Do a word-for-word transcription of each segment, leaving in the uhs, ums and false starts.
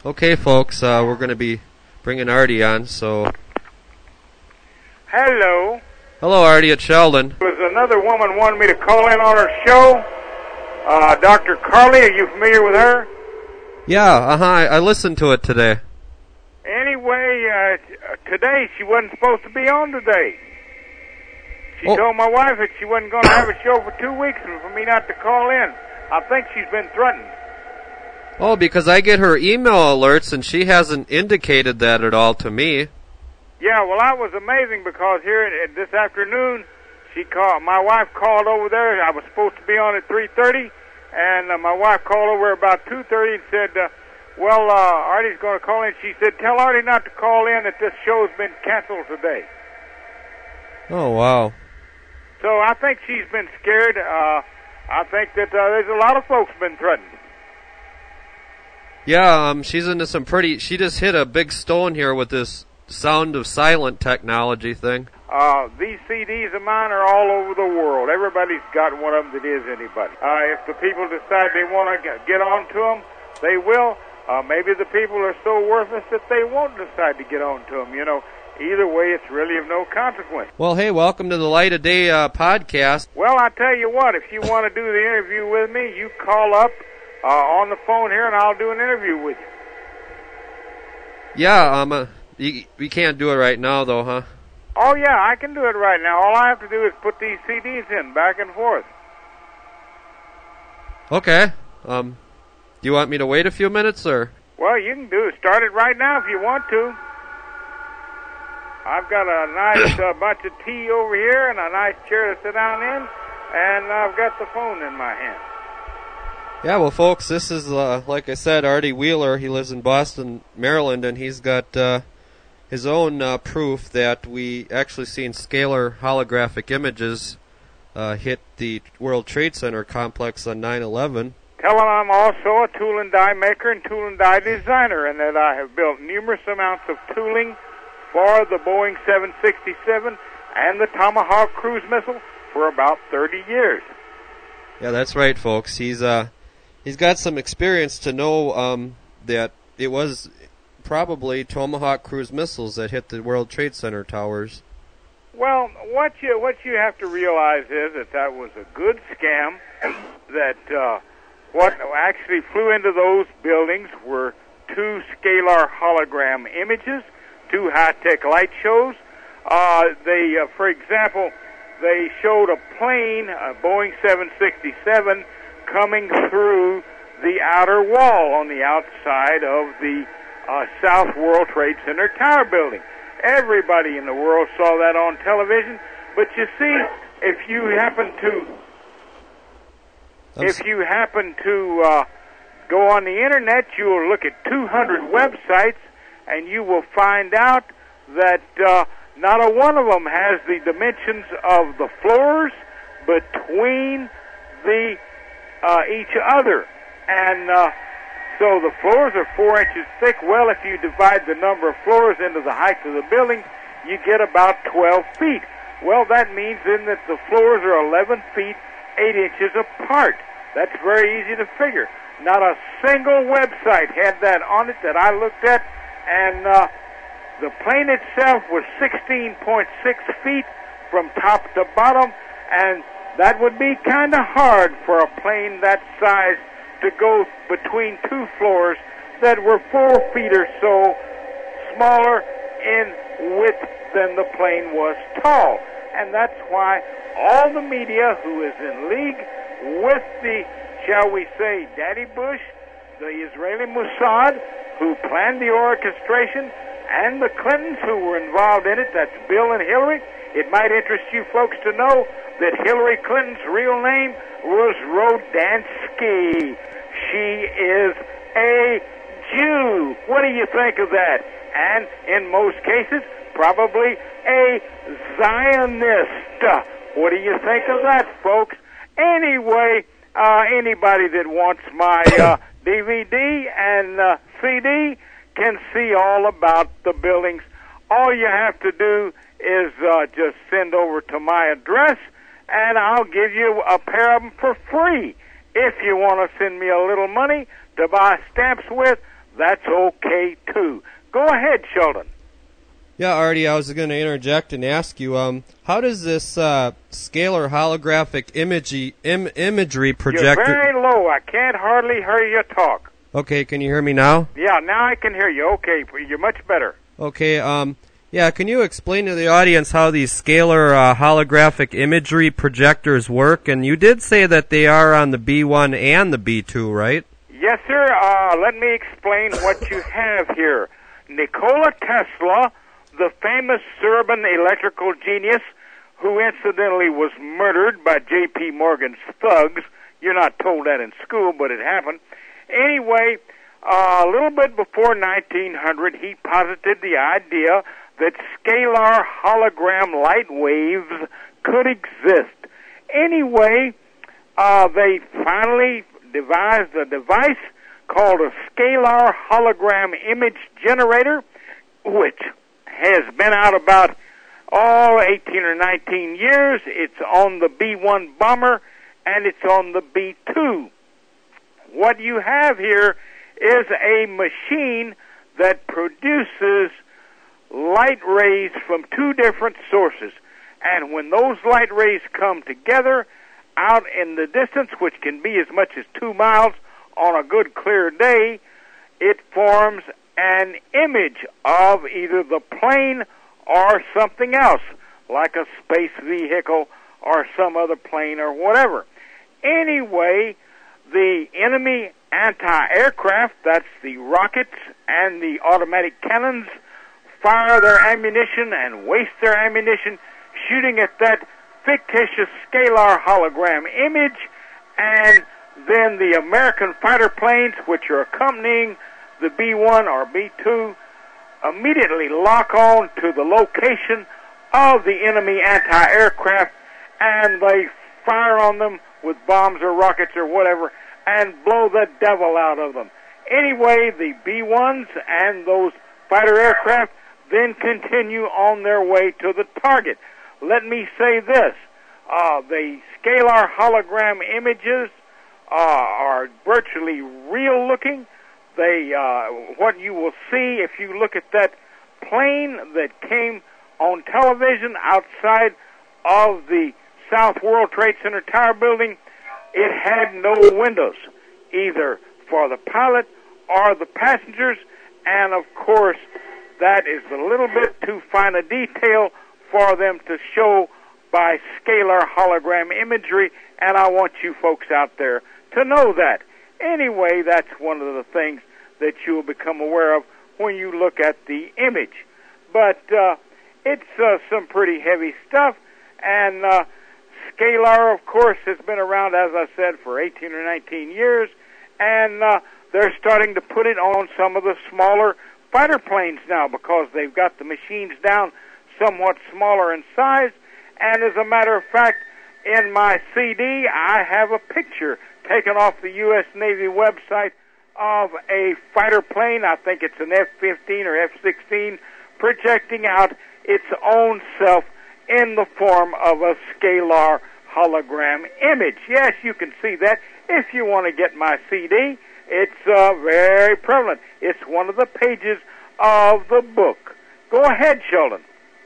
Okay, folks, uh, we're going to be bringing Artie on, so... Hello. Hello, Artie, it's Sheldon. There's another woman wanted me to call in on her show. Uh, Doctor Carly, are you familiar with her? Yeah, uh-huh, I, I listened to it today. Anyway, uh, today she wasn't supposed to be on today. She oh. told my wife that she wasn't going to have a show for two weeks and for me not to call in. I think she's been threatened. Oh, because I get her email alerts and she hasn't indicated that at all to me. Yeah, well, that was amazing because here at, this afternoon, she called. My wife called over there. I was supposed to be on at three thirty, and uh, my wife called over about two thirty and said, uh, well, uh, Artie's going to call in. She said, tell Artie not to call in, that this show's been canceled today. Oh, wow. So I think she's been scared. Uh, I think that uh, there's a lot of folks been threatened. Yeah, um, she's into some pretty... She just hit a big stone here with this sound of silent technology thing. Uh, these C Ds of mine are all over the world. Everybody's got one of them that is anybody. Uh, if the people decide they want to get on to them, they will. Uh, maybe the people are so worthless that they won't decide to get on to them. You know, either way, it's really of no consequence. Well, hey, welcome to the Light of Day uh, podcast. Well, I tell you what, if you want to do the interview with me, you call up uh, on the phone here, and I'll do an interview with you. Yeah, um, uh, you, we can't do it right now, though, huh? Oh, yeah, I can do it right now. All I have to do is put these C Ds in, back and forth. Okay. Um, do you want me to wait a few minutes, or? Well, you can do it. Start it right now if you want to. I've got a nice uh, bunch of tea over here and a nice chair to sit down in, and I've got the phone in my hand. Yeah, well, folks, this is, uh, like I said, Artie Wheeler. He lives in Boston, Maryland, and he's got uh, his own uh, proof that we actually seen scalar holographic images uh, hit the World Trade Center complex on nine eleven. Tell him I'm also a tool and die maker and tool and die designer, and that I have built numerous amounts of tooling for the Boeing seven sixty-seven and the Tomahawk cruise missile for about thirty years. Yeah, that's right, folks. He's uh, he's got some experience to know um, that it was probably Tomahawk cruise missiles that hit the World Trade Center towers. Well, what you what you have to realize is that that was a good scam. That uh, what actually flew into those buildings were two scalar hologram images, two high-tech light shows. Uh, they, uh, for example, they showed a plane, a Boeing seven sixty-seven, coming through the outer wall on the outside of the uh, South World Trade Center tower building. Everybody in the world saw that on television, but you see, if you happen to, if you happen to uh, go on the internet, you'll look at two hundred websites, and you will find out that uh, not a one of them has the dimensions of the floors between the uh, each other. And uh, so the floors are four inches thick. Well, if you divide the number of floors into the height of the building, you get about twelve feet. Well, that means then that the floors are eleven feet, eight inches apart. That's very easy to figure. Not a single website had that on it that I looked at. And uh, the plane itself was sixteen point six feet from top to bottom, and that would be kind of hard for a plane that size to go between two floors that were four feet or so smaller in width than the plane was tall. And that's why all the media who is in league with the, shall we say, Daddy Bush, the Israeli Mossad, who planned the orchestration, and the Clintons who were involved in it, that's Bill and Hillary. It might interest you folks to know that Hillary Clinton's real name was Rodansky. She is a Jew. What do you think of that? And in most cases, probably a Zionist. What do you think of that, folks? Anyway, uh, anybody that wants my uh, D V D and uh, C D can see all about the buildings. All you have to do is uh, just send over to my address, and I'll give you a pair of them for free. If you want to send me a little money to buy stamps with, that's okay too. Go ahead, Sheldon. Yeah, Artie, I was going to interject and ask you, um, how does this uh, scalar holographic imagery, Im- imagery projector... You're very low. I can't hardly hear you talk. Okay, can you hear me now? Yeah, now I can hear you. Okay, you're much better. Okay, um, yeah, can you explain to the audience how these scalar uh, holographic imagery projectors work? And you did say that they are on the B one and the B two, right? Yes, sir. Uh, let me explain what you have here. Nikola Tesla, the famous Serbian electrical genius, who incidentally was murdered by J P Morgan's thugs. You're not told that in school, but it happened. Anyway, uh, a little bit before nineteen hundred, he posited the idea that scalar hologram light waves could exist. Anyway, uh, they finally devised a device called a scalar hologram image generator, which has been out about, oh, eighteen or nineteen years. It's on the B one bomber, and it's on the B two. What you have here is a machine that produces light rays from two different sources. And when those light rays come together out in the distance, which can be as much as two miles on a good clear day, it forms an image of either the plane or something else, like a space vehicle or some other plane or whatever. Anyway, the enemy anti-aircraft, that's the rockets and the automatic cannons, fire their ammunition and waste their ammunition shooting at that fictitious scalar hologram image, and then the American fighter planes, which are accompanying the B one or B two, immediately lock on to the location of the enemy anti-aircraft, and they fire on them with bombs or rockets or whatever, and blow the devil out of them. Anyway, the B ones and those fighter aircraft then continue on their way to the target. Let me say this. Uh, the scalar hologram images uh, are virtually real looking. They, uh, what you will see if you look at that plane that came on television outside of the South World Trade Center Tower building, it had no windows, either for the pilot or the passengers, and of course, that is a little bit too fine a detail for them to show by scalar hologram imagery, and I want you folks out there to know that. Anyway, that's one of the things that you will become aware of when you look at the image. But uh, it's uh, some pretty heavy stuff, and uh, scalar, of course, has been around, as I said, for eighteen or nineteen years, and uh, they're starting to put it on some of the smaller fighter planes now because they've got the machines down somewhat smaller in size. And as a matter of fact, in my C D, I have a picture taken off the U S Navy website of a fighter plane. I think it's an F fifteen or F sixteen, projecting out its own self in the form of a scalar hologram image. Yes, you can see that if you want to get my C D. It's uh, very prevalent. It's one of the pages of the book. Go ahead, Sheldon.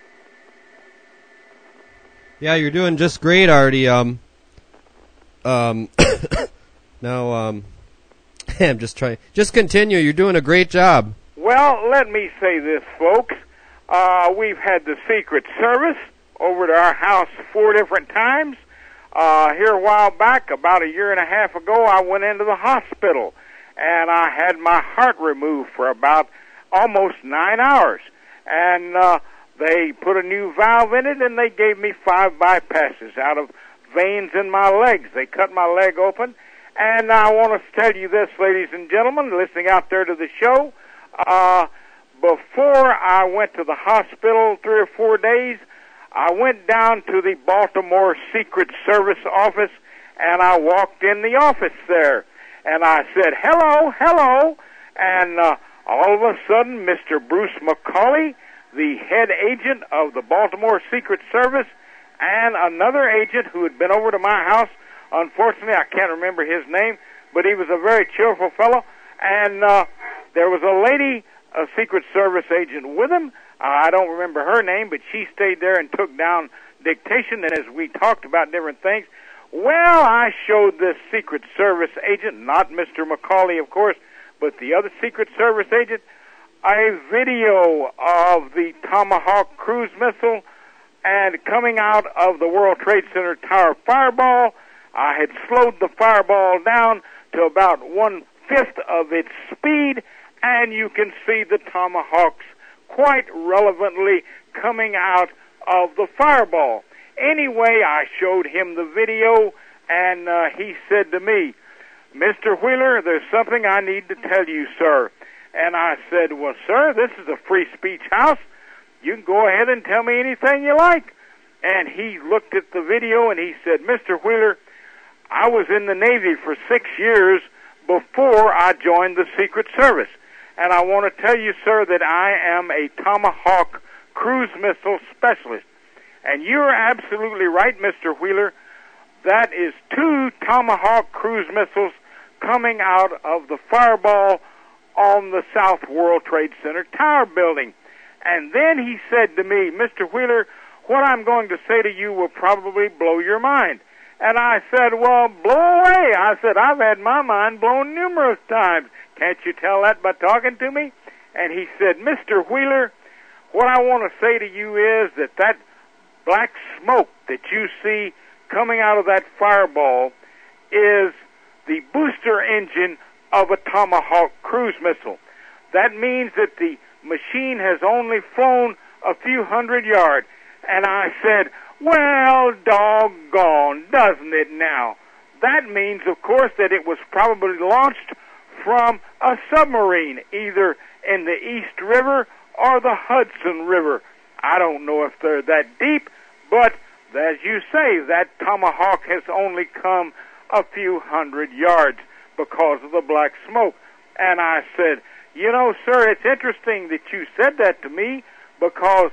Yeah, you're doing just great, Artie. Um, um, now, um, I'm just trying. Just continue. You're doing a great job. Well, let me say this, folks. Uh, we've had the Secret Service over to our house four different times. Uh, here a while back, about a year and a half ago, I went into the hospital, and I had my heart removed for about almost nine hours. And uh, they put a new valve in it, and they gave me five bypasses out of veins in my legs. They cut my leg open. And I want to tell you this, ladies and gentlemen, listening out there to the show, uh, before I went to the hospital three or four days, I went down to the Baltimore Secret Service office, and I walked in the office there. And I said, hello, hello. And uh, all of a sudden, Mister Bruce McCauley, the head agent of the Baltimore Secret Service, and another agent who had been over to my house, unfortunately, I can't remember his name, but he was a very cheerful fellow, and uh, There was a lady, a Secret Service agent with him. Uh, I don't remember her name, but she stayed there and took down dictation, and as we talked about different things, well, I showed this Secret Service agent, not Mister McCauley, of course, but the other Secret Service agent, a video of the Tomahawk cruise missile and coming out of the World Trade Center tower fireball. I had slowed the fireball down to about one-fifth of its speed, and you can see the Tomahawks quite relevantly coming out of the fireball. Anyway, I showed him the video, and uh, he said to me, Mister Wheeler, there's something I need to tell you, sir. And I said, well, sir, this is a free speech house. You can go ahead and tell me anything you like. And he looked at the video, and he said, Mister Wheeler, I was in the Navy for six years before I joined the Secret Service. And I want to tell you, sir, that I am a Tomahawk cruise missile specialist. And you're absolutely right, Mister Wheeler. That is two Tomahawk cruise missiles coming out of the fireball on the South World Trade Center tower building. And then he said to me, Mister Wheeler, what I'm going to say to you will probably blow your mind. And I said, well, blow away. I said, I've had my mind blown numerous times. Can't you tell that by talking to me? And he said, Mister Wheeler, what I want to say to you is that that black smoke that you see coming out of that fireball is the booster engine of a Tomahawk cruise missile. That means that the machine has only flown a few hundred yards. And I said, well, doggone, doesn't it now? That means, of course, that it was probably launched from a submarine, either in the East River or the Hudson River. I don't know if they're that deep, but as you say, that Tomahawk has only come a few hundred yards because of the black smoke. And I said, you know, sir, it's interesting that you said that to me because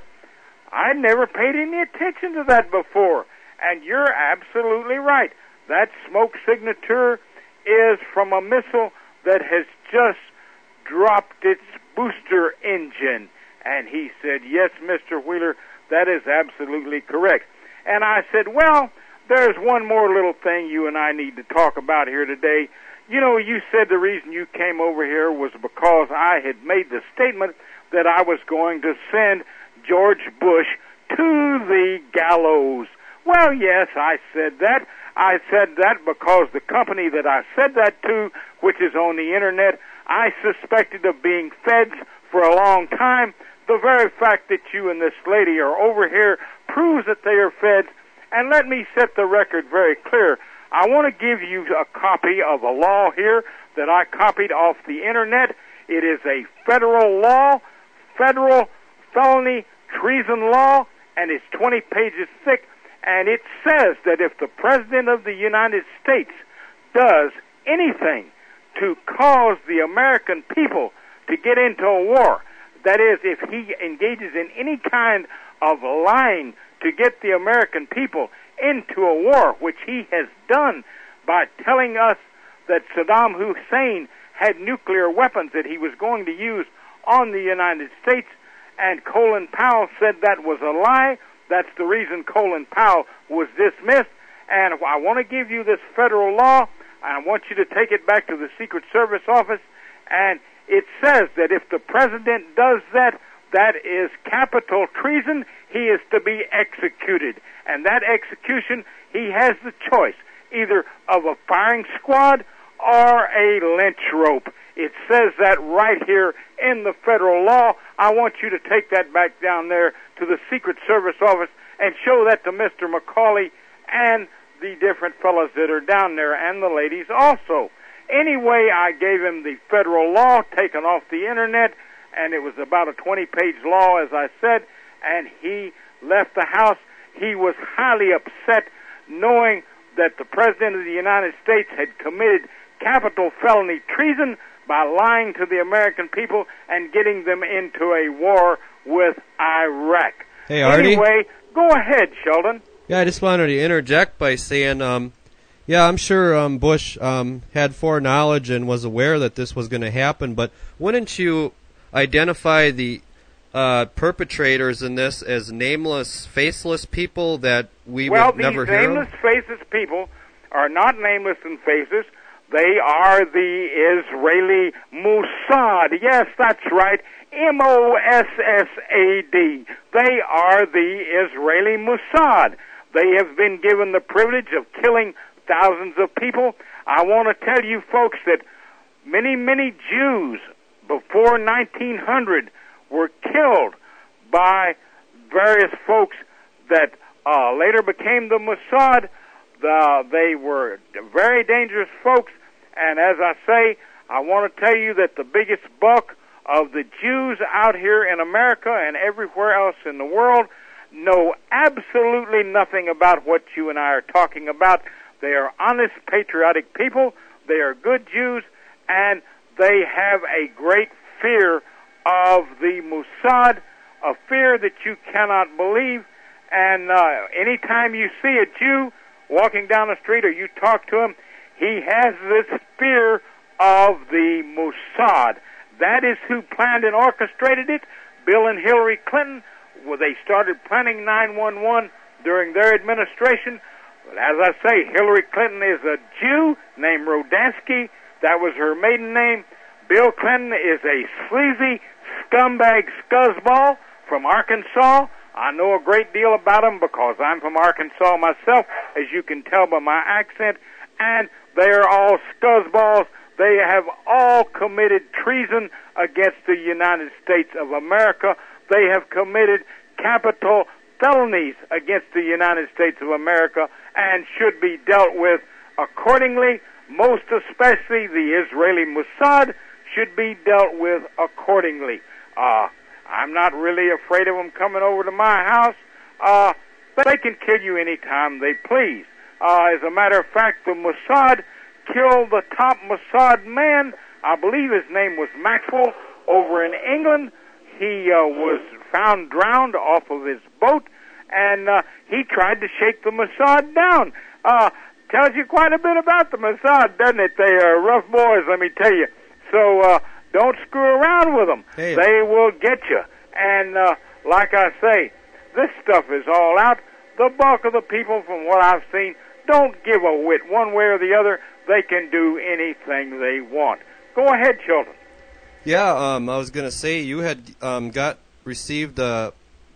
I never paid any attention to that before. And you're absolutely right. That smoke signature is from a missile that has just dropped its booster engine. And he said, yes, Mister Wheeler, that is absolutely correct. And I said, well, there's one more little thing you and I need to talk about here today. You know, you said the reason you came over here was because I had made the statement that I was going to send George Bush to the gallows. Well, yes, I said that. I said that because the company that I said that to, which is on the Internet, I suspected of being feds for a long time. The very fact that you and this lady are over here proves that they are feds. And let me set the record very clear. I want to give you a copy of a law here that I copied off the Internet. It is a federal law, federal felony treason law, and it's twenty pages thick. And it says that if the President of the United States does anything to cause the American people to get into a war, that is, if he engages in any kind of lying to get the American people into a war, which he has done by telling us that Saddam Hussein had nuclear weapons that he was going to use on the United States, and Colin Powell said that was a lie. That's the reason Colin Powell was dismissed. And I want to give you this federal law. I want you to take it back to the Secret Service office. And it says that if the president does that, that is capital treason. He is to be executed. And that execution, he has the choice, either of a firing squad or a lynch rope. It says that right here in the federal law. I want you to take that back down there to the Secret Service office and show that to Mister McCauley and the different fellows that are down there, and the ladies also. Anyway, I gave him the federal law taken off the Internet, and it was about a twenty-page law, as I said, and he left the house. He was highly upset knowing that the President of the United States had committed capital felony treason by lying to the American people and getting them into a war with Iraq. Hey, Artie. Anyway, go ahead, Sheldon. Yeah, I just wanted to interject by saying, um, Yeah, I'm sure um, Bush um, had foreknowledge and was aware that this was going to happen, but wouldn't you identify the uh, perpetrators in this as nameless, faceless people that we well, would never hear of? Well, these nameless, faceless people are not nameless and faceless. They are the Israeli Mossad. Yes, that's right. M O S S A D. They are the Israeli Mossad. They have been given the privilege of killing thousands of people. I want to tell you folks that many, many Jews before nineteen hundred were killed by various folks that uh, later became the Mossad. The, they were very dangerous folks, and as I say, I want to tell you that the biggest bulk of the Jews out here in America and everywhere else in the world know absolutely nothing about what you and I are talking about. They are honest, patriotic people. They are good Jews, and they have a great fear of the Mossad, a fear that you cannot believe. And uh, anytime you see a Jew walking down the street or you talk to him, he has this fear of the Mossad. That is who planned and orchestrated it. Bill and Hillary Clinton, well, they started planning nine one one during their administration. But as I say, Hillary Clinton is a Jew named Rodansky. That was her maiden name. Bill Clinton is a sleazy scumbag scuzzball from Arkansas. I know a great deal about him because I'm from Arkansas myself, as you can tell by my accent. And they are all scuzzballs. They have all committed treason against the United States of America. They have committed capital felonies against the United States of America and should be dealt with accordingly. Most especially the Israeli Mossad should be dealt with accordingly. Uh, I'm not really afraid of them coming over to my house, uh, but they can kill you anytime they please. Uh, as a matter of fact, the Mossad killed the top Mossad man. I believe his name was Maxwell over in England. He uh, was found drowned off of his boat, and uh, he tried to shake the Mossad down. Uh, tells you quite a bit about the Mossad, doesn't it? They are rough boys, let me tell you. So uh, don't screw around with them. Hey. They will get you. And uh, like I say, this stuff is all out. The bulk of the people, from what I've seen, don't give a whit one way or the other. They can do anything they want. Go ahead, children. Yeah, um, I was going to say you had um, got received a,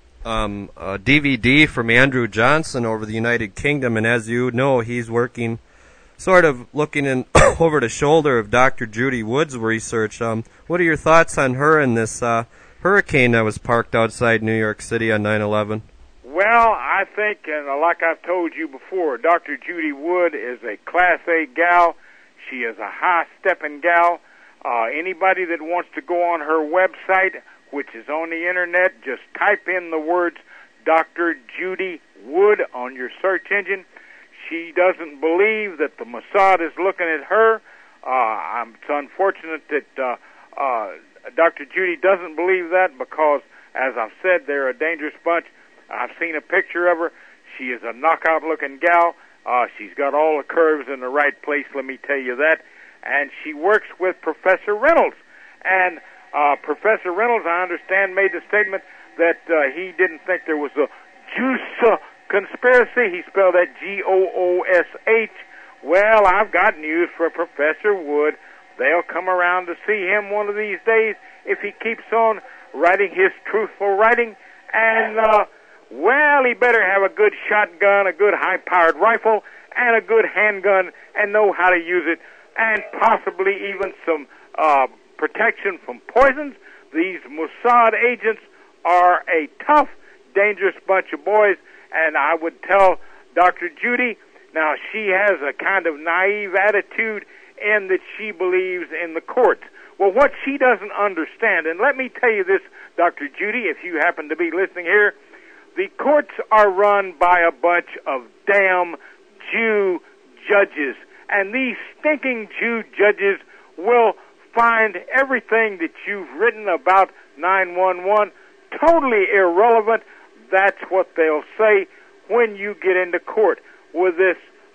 um, a D V D from Andrew Johnson over the United Kingdom, and as you know, he's working sort of looking in over the shoulder of Doctor Judy Wood's research. Um, what are your thoughts on her and this uh, hurricane that was parked outside New York City on nine eleven? Well, I think, and like I've told you before, Doctor Judy Wood is a Class A gal. She is a high-stepping gal. Uh, anybody that wants to go on her website, which is on the Internet, just type in the words Doctor Judy Wood on your search engine. She doesn't believe that the Mossad is looking at her. Uh, I'm, it's unfortunate that uh, uh, Doctor Judy doesn't believe that because, as I've said, they're a dangerous bunch. I've seen a picture of her. She is a knockout-looking gal. Uh, she's got all the curves in the right place, let me tell you that. And she works with Professor Reynolds. And uh, Professor Reynolds, I understand, made the statement that uh, he didn't think there was a juice conspiracy. He spelled that G O O S H. Well, I've got news for Professor Wood. They'll come around to see him one of these days if he keeps on writing his truthful writing. And, uh, well, he better have a good shotgun, a good high-powered rifle, and a good handgun, and know how to use it, and possibly even some uh, protection from poisons. These Mossad agents are a tough, dangerous bunch of boys, and I would tell Doctor Judy, now she has a kind of naive attitude in that she believes in the courts. Well, what she doesn't understand, and let me tell you this, Doctor Judy, if you happen to be listening here, the courts are run by a bunch of damn Jew judges, and these stinking Jew judges will find everything that you've written about nine one one totally irrelevant. That's what they'll say when you get into court with this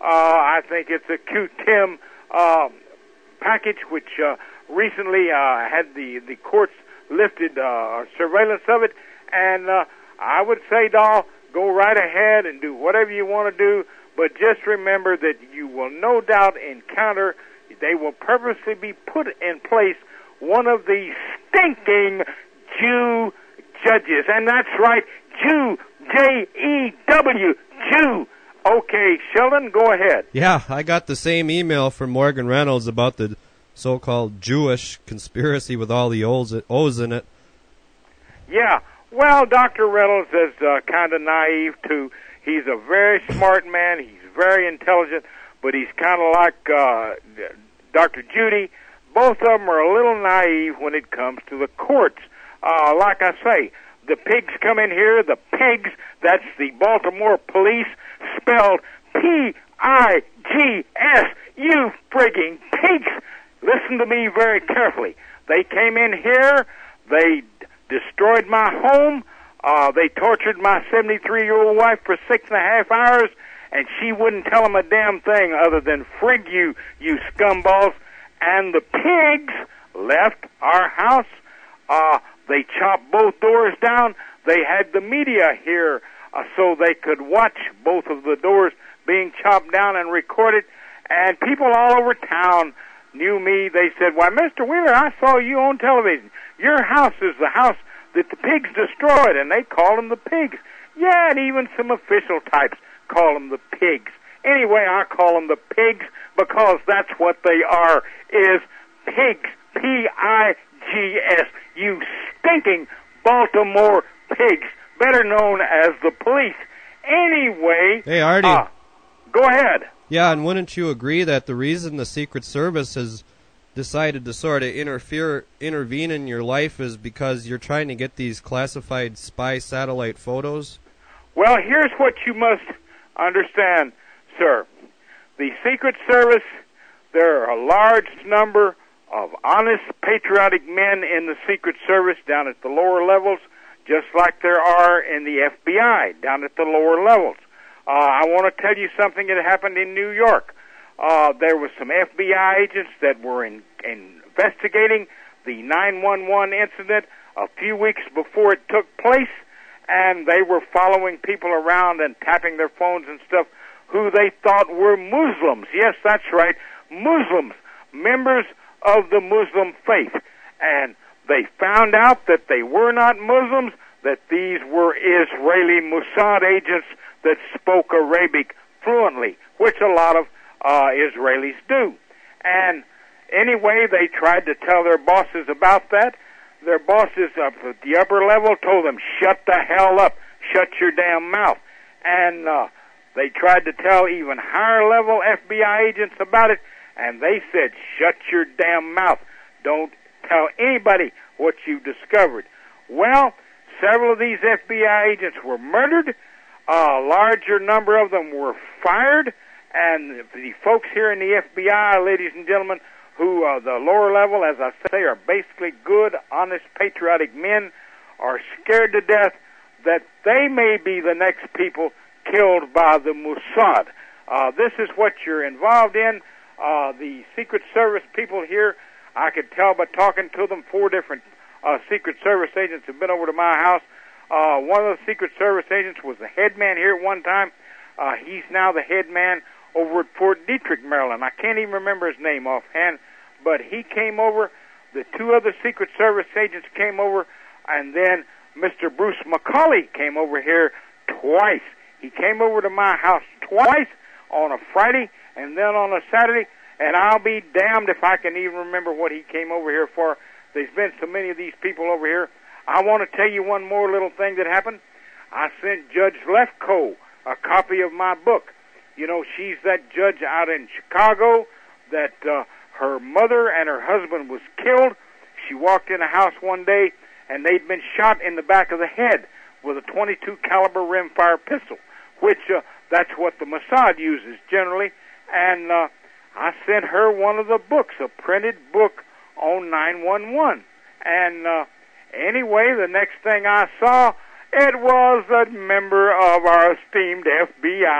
Uh, I think it's a Q-Tim uh, package, which uh, recently uh, had the, the courts lifted uh, surveillance of it. And uh, I would say, doll, go right ahead and do whatever you want to do, but just remember that you will no doubt encounter, they will purposely be put in place, one of the stinking Jew judges. And that's right, Jew, J E W, Jew. Okay, Sheldon, go ahead. Yeah, I got the same email from Morgan Reynolds about the so-called Jewish conspiracy with all the O's, O's in it. Yeah, well, Doctor Reynolds is uh, kind of naive, too. He's a very smart man. He's very intelligent, but he's kind of like uh, Doctor Judy. Both of them are a little naive when it comes to the courts. Uh, like I say, the pigs come in here, the pigs, that's the Baltimore police, spelled P I G S, you frigging pigs. Listen to me very carefully. They came in here, they destroyed my home, uh, they tortured my seventy-three-year-old wife for six and a half hours, and she wouldn't tell them a damn thing other than frig you, you scumballs. And the pigs left our house. Uh, they chopped both doors down. They had the media here uh, so they could watch both of the doors being chopped down and recorded. And people all over town knew me. They said, why, Mister Wheeler, I saw you on television. Your house is the house that the pigs destroyed, and they call them the pigs. Yeah, and even some official types call them the pigs. Anyway, I call them the pigs because that's what they are, is pigs, P I G S, you stinking Baltimore pigs, better known as the police. Anyway, hey, Artie. Uh, go ahead. Yeah, and wouldn't you agree that the reason the Secret Service has decided to sort of interfere, intervene in your life is because you're trying to get these classified spy satellite photos? Well, here's what you must understand, sir. The Secret Service, there are a large number of honest, patriotic men in the Secret Service down at the lower levels, just like there are in the F B I down at the lower levels. Uh, I want to tell you something that happened in New York. Uh, there were some F B I agents that were in, in investigating the nine one one incident a few weeks before it took place, and they were following people around and tapping their phones and stuff who they thought were Muslims. Yes, that's right, Muslims, members of the Muslim faith. And they found out that they were not Muslims, that these were Israeli Mossad agents that spoke Arabic fluently, which a lot of uh, Israelis do. And anyway, they tried to tell their bosses about that. Their bosses up at the upper level told them, shut the hell up, shut your damn mouth. And uh, they tried to tell even higher level F B I agents about it, and they said, shut your damn mouth. Don't tell anybody what you discovered. Well, several of these F B I agents were murdered. A larger number of them were fired. And the folks here in the F B I, ladies and gentlemen, who uh, the lower level, as I say, are basically good, honest, patriotic men, are scared to death that they may be the next people killed by the Mossad. Uh, this is what you're involved in. Uh, the Secret Service people here, I could tell by talking to them, four different uh, Secret Service agents have been over to my house. Uh, one of the Secret Service agents was the head man here at one time. Uh, he's now the head man over at Fort Detrick, Maryland. I can't even remember his name offhand, but he came over. The two other Secret Service agents came over, and then Mister Bruce McCauley came over here twice. He came over to my house twice, on a Friday and then on a Saturday, and I'll be damned if I can even remember what he came over here for. There's been so many of these people over here. I want to tell you one more little thing that happened. I sent Judge Lefkoe a copy of my book. You know, she's that judge out in Chicago that uh, her mother and her husband was killed. She walked in a house one day, and they'd been shot in the back of the head with a twenty-two caliber rimfire pistol, which uh, that's what the Mossad uses generally. And uh, I sent her one of the books, a printed book on nine one one. And uh, anyway, the next thing I saw, it was a member of our esteemed F B I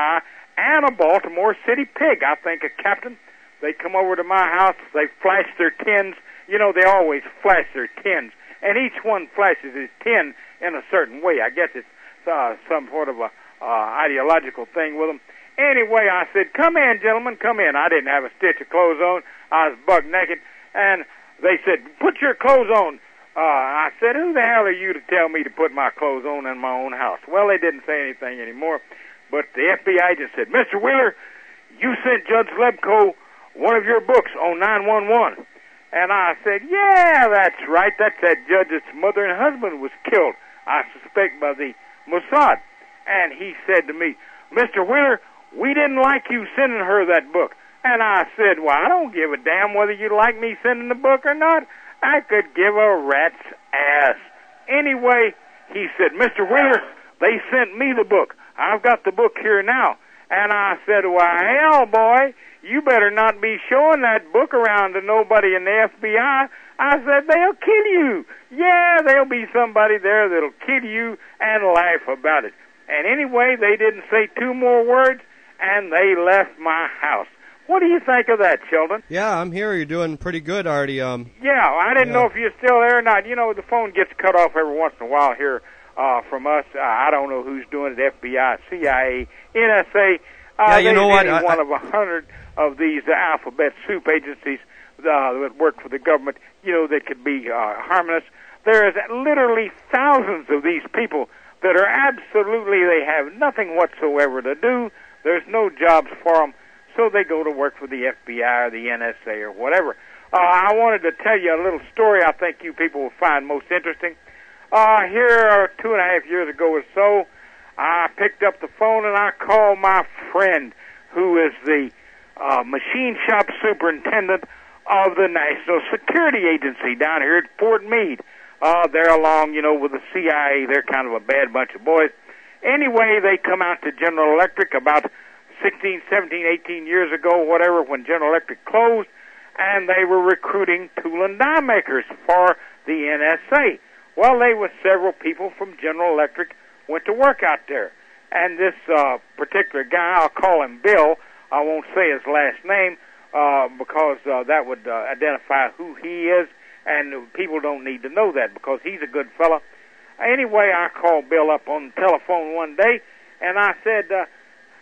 and a Baltimore City pig. I think a captain. They come over to my house. They flash their tins. You know, they always flash their tins, and each one flashes his tin in a certain way. I guess it's uh, some sort of a uh, ideological thing with them. Anyway, I said, "Come in, gentlemen, come in." I didn't have a stitch of clothes on. I was buck naked, and they said, "Put your clothes on." Uh, I said, "Who the hell are you to tell me to put my clothes on in my own house?" Well, they didn't say anything anymore, but the F B I just said, "Mister Wheeler, you sent Judge Lebko one of your books on nine one one. And I said, "Yeah, that's right. That's that judge's mother and husband was killed, I suspect, by the Mossad." And he said to me, "Mister Wheeler, we didn't like you sending her that book." And I said, "Well, I don't give a damn whether you like me sending the book or not. I could give a rat's ass." Anyway, he said, "Mister Wheeler, they sent me the book. I've got the book here now." And I said, "Why, hell, boy, you better not be showing that book around to nobody in the F B I. I said, "They'll kill you. Yeah, there'll be somebody there that'll kill you and laugh about it." And anyway, they didn't say two more words, and they left my house. What do you think of that, Sheldon? Yeah, I'm here. You're doing pretty good, Artie. Um, yeah, I didn't yeah. know if you're still there or not. You know, the phone gets cut off every once in a while here uh, from us. Uh, I don't know who's doing it, F B I, C I A, N S A. Uh, yeah, you know what? Any I, one I, of a hundred of these uh, alphabet soup agencies uh, that work for the government, you know, that could be uh, harmless. There is literally thousands of these people that are absolutely, they have nothing whatsoever to do. There's no jobs for them, so they go to work for the F B I or the N S A or whatever. Uh, I wanted to tell you a little story I think you people will find most interesting. Uh, here, two and a half years ago or so, I picked up the phone and I called my friend, who is the uh, machine shop superintendent of the National Security Agency down here at Fort Meade. Uh, they're along, you know, with the C I A. They're kind of a bad bunch of boys. Anyway, they come out to General Electric about sixteen, seventeen, eighteen years ago, whatever, when General Electric closed, and they were recruiting tool and die makers for the N S A. Well, they were several people from General Electric went to work out there. And this uh, particular guy, I'll call him Bill, I won't say his last name uh, because uh, that would uh, identify who he is, and people don't need to know that because he's a good fella. Anyway, I called Bill up on the telephone one day, and I said, uh,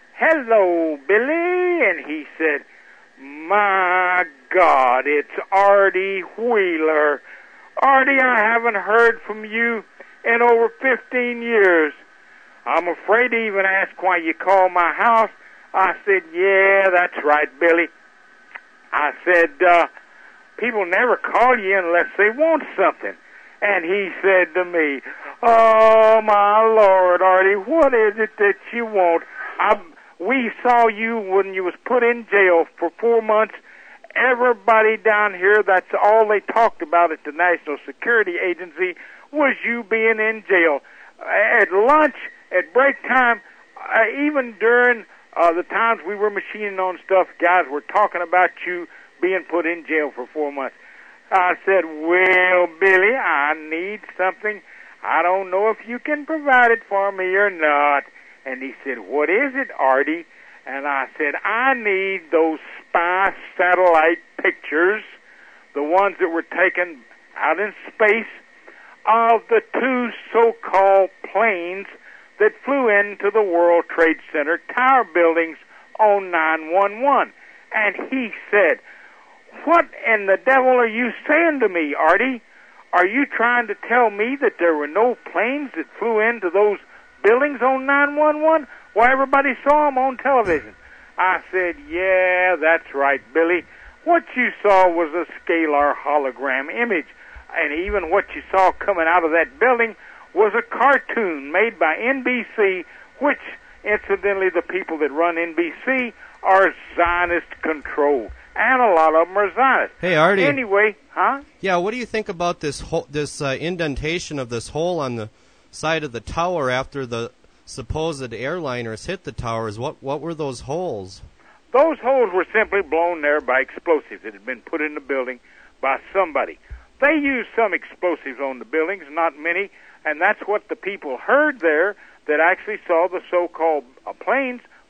"Hello, Billy," and he said, "My God, it's Artie Wheeler. Artie, I haven't heard from you in over fifteen years. I'm afraid to even ask why you called my house." I said, "Yeah, that's right, Billy." I said, uh, "People never call you unless they want something." And he said to me, "Oh, my Lord, Artie, what is it that you want? I, we saw you when you was put in jail for four months. Everybody down here, that's all they talked about at the National Security Agency was you being in jail. At lunch, at break time, uh, even during uh, the times we were machining on stuff, guys were talking about you being put in jail for four months. I said, "Well, Billy, I need something. I don't know if you can provide it for me or not." And he said, "What is it, Artie?" And I said, "I need those spy satellite pictures, the ones that were taken out in space, of the two so-called planes that flew into the World Trade Center tower buildings on nine one one. And he said, "What in the devil are you saying to me, Artie? Are you trying to tell me that there were no planes that flew into those buildings on nine one one? Why, everybody saw them on television." I said, "Yeah, that's right, Billy. What you saw was a scalar hologram image. And even what you saw coming out of that building was a cartoon made by N B C, which, incidentally, the people that run N B C are Zionist-controlled. And a lot of them are Zionists." Hey, Artie. Anyway, huh? Yeah, what do you think about this ho- this uh, indentation of this hole on the side of the tower after the supposed airliners hit the towers? What what were those holes? Those holes were simply blown there by explosives that had been put in the building by somebody. They used some explosives on the buildings, not many, and that's what the people heard there that actually saw the so-called uh, planes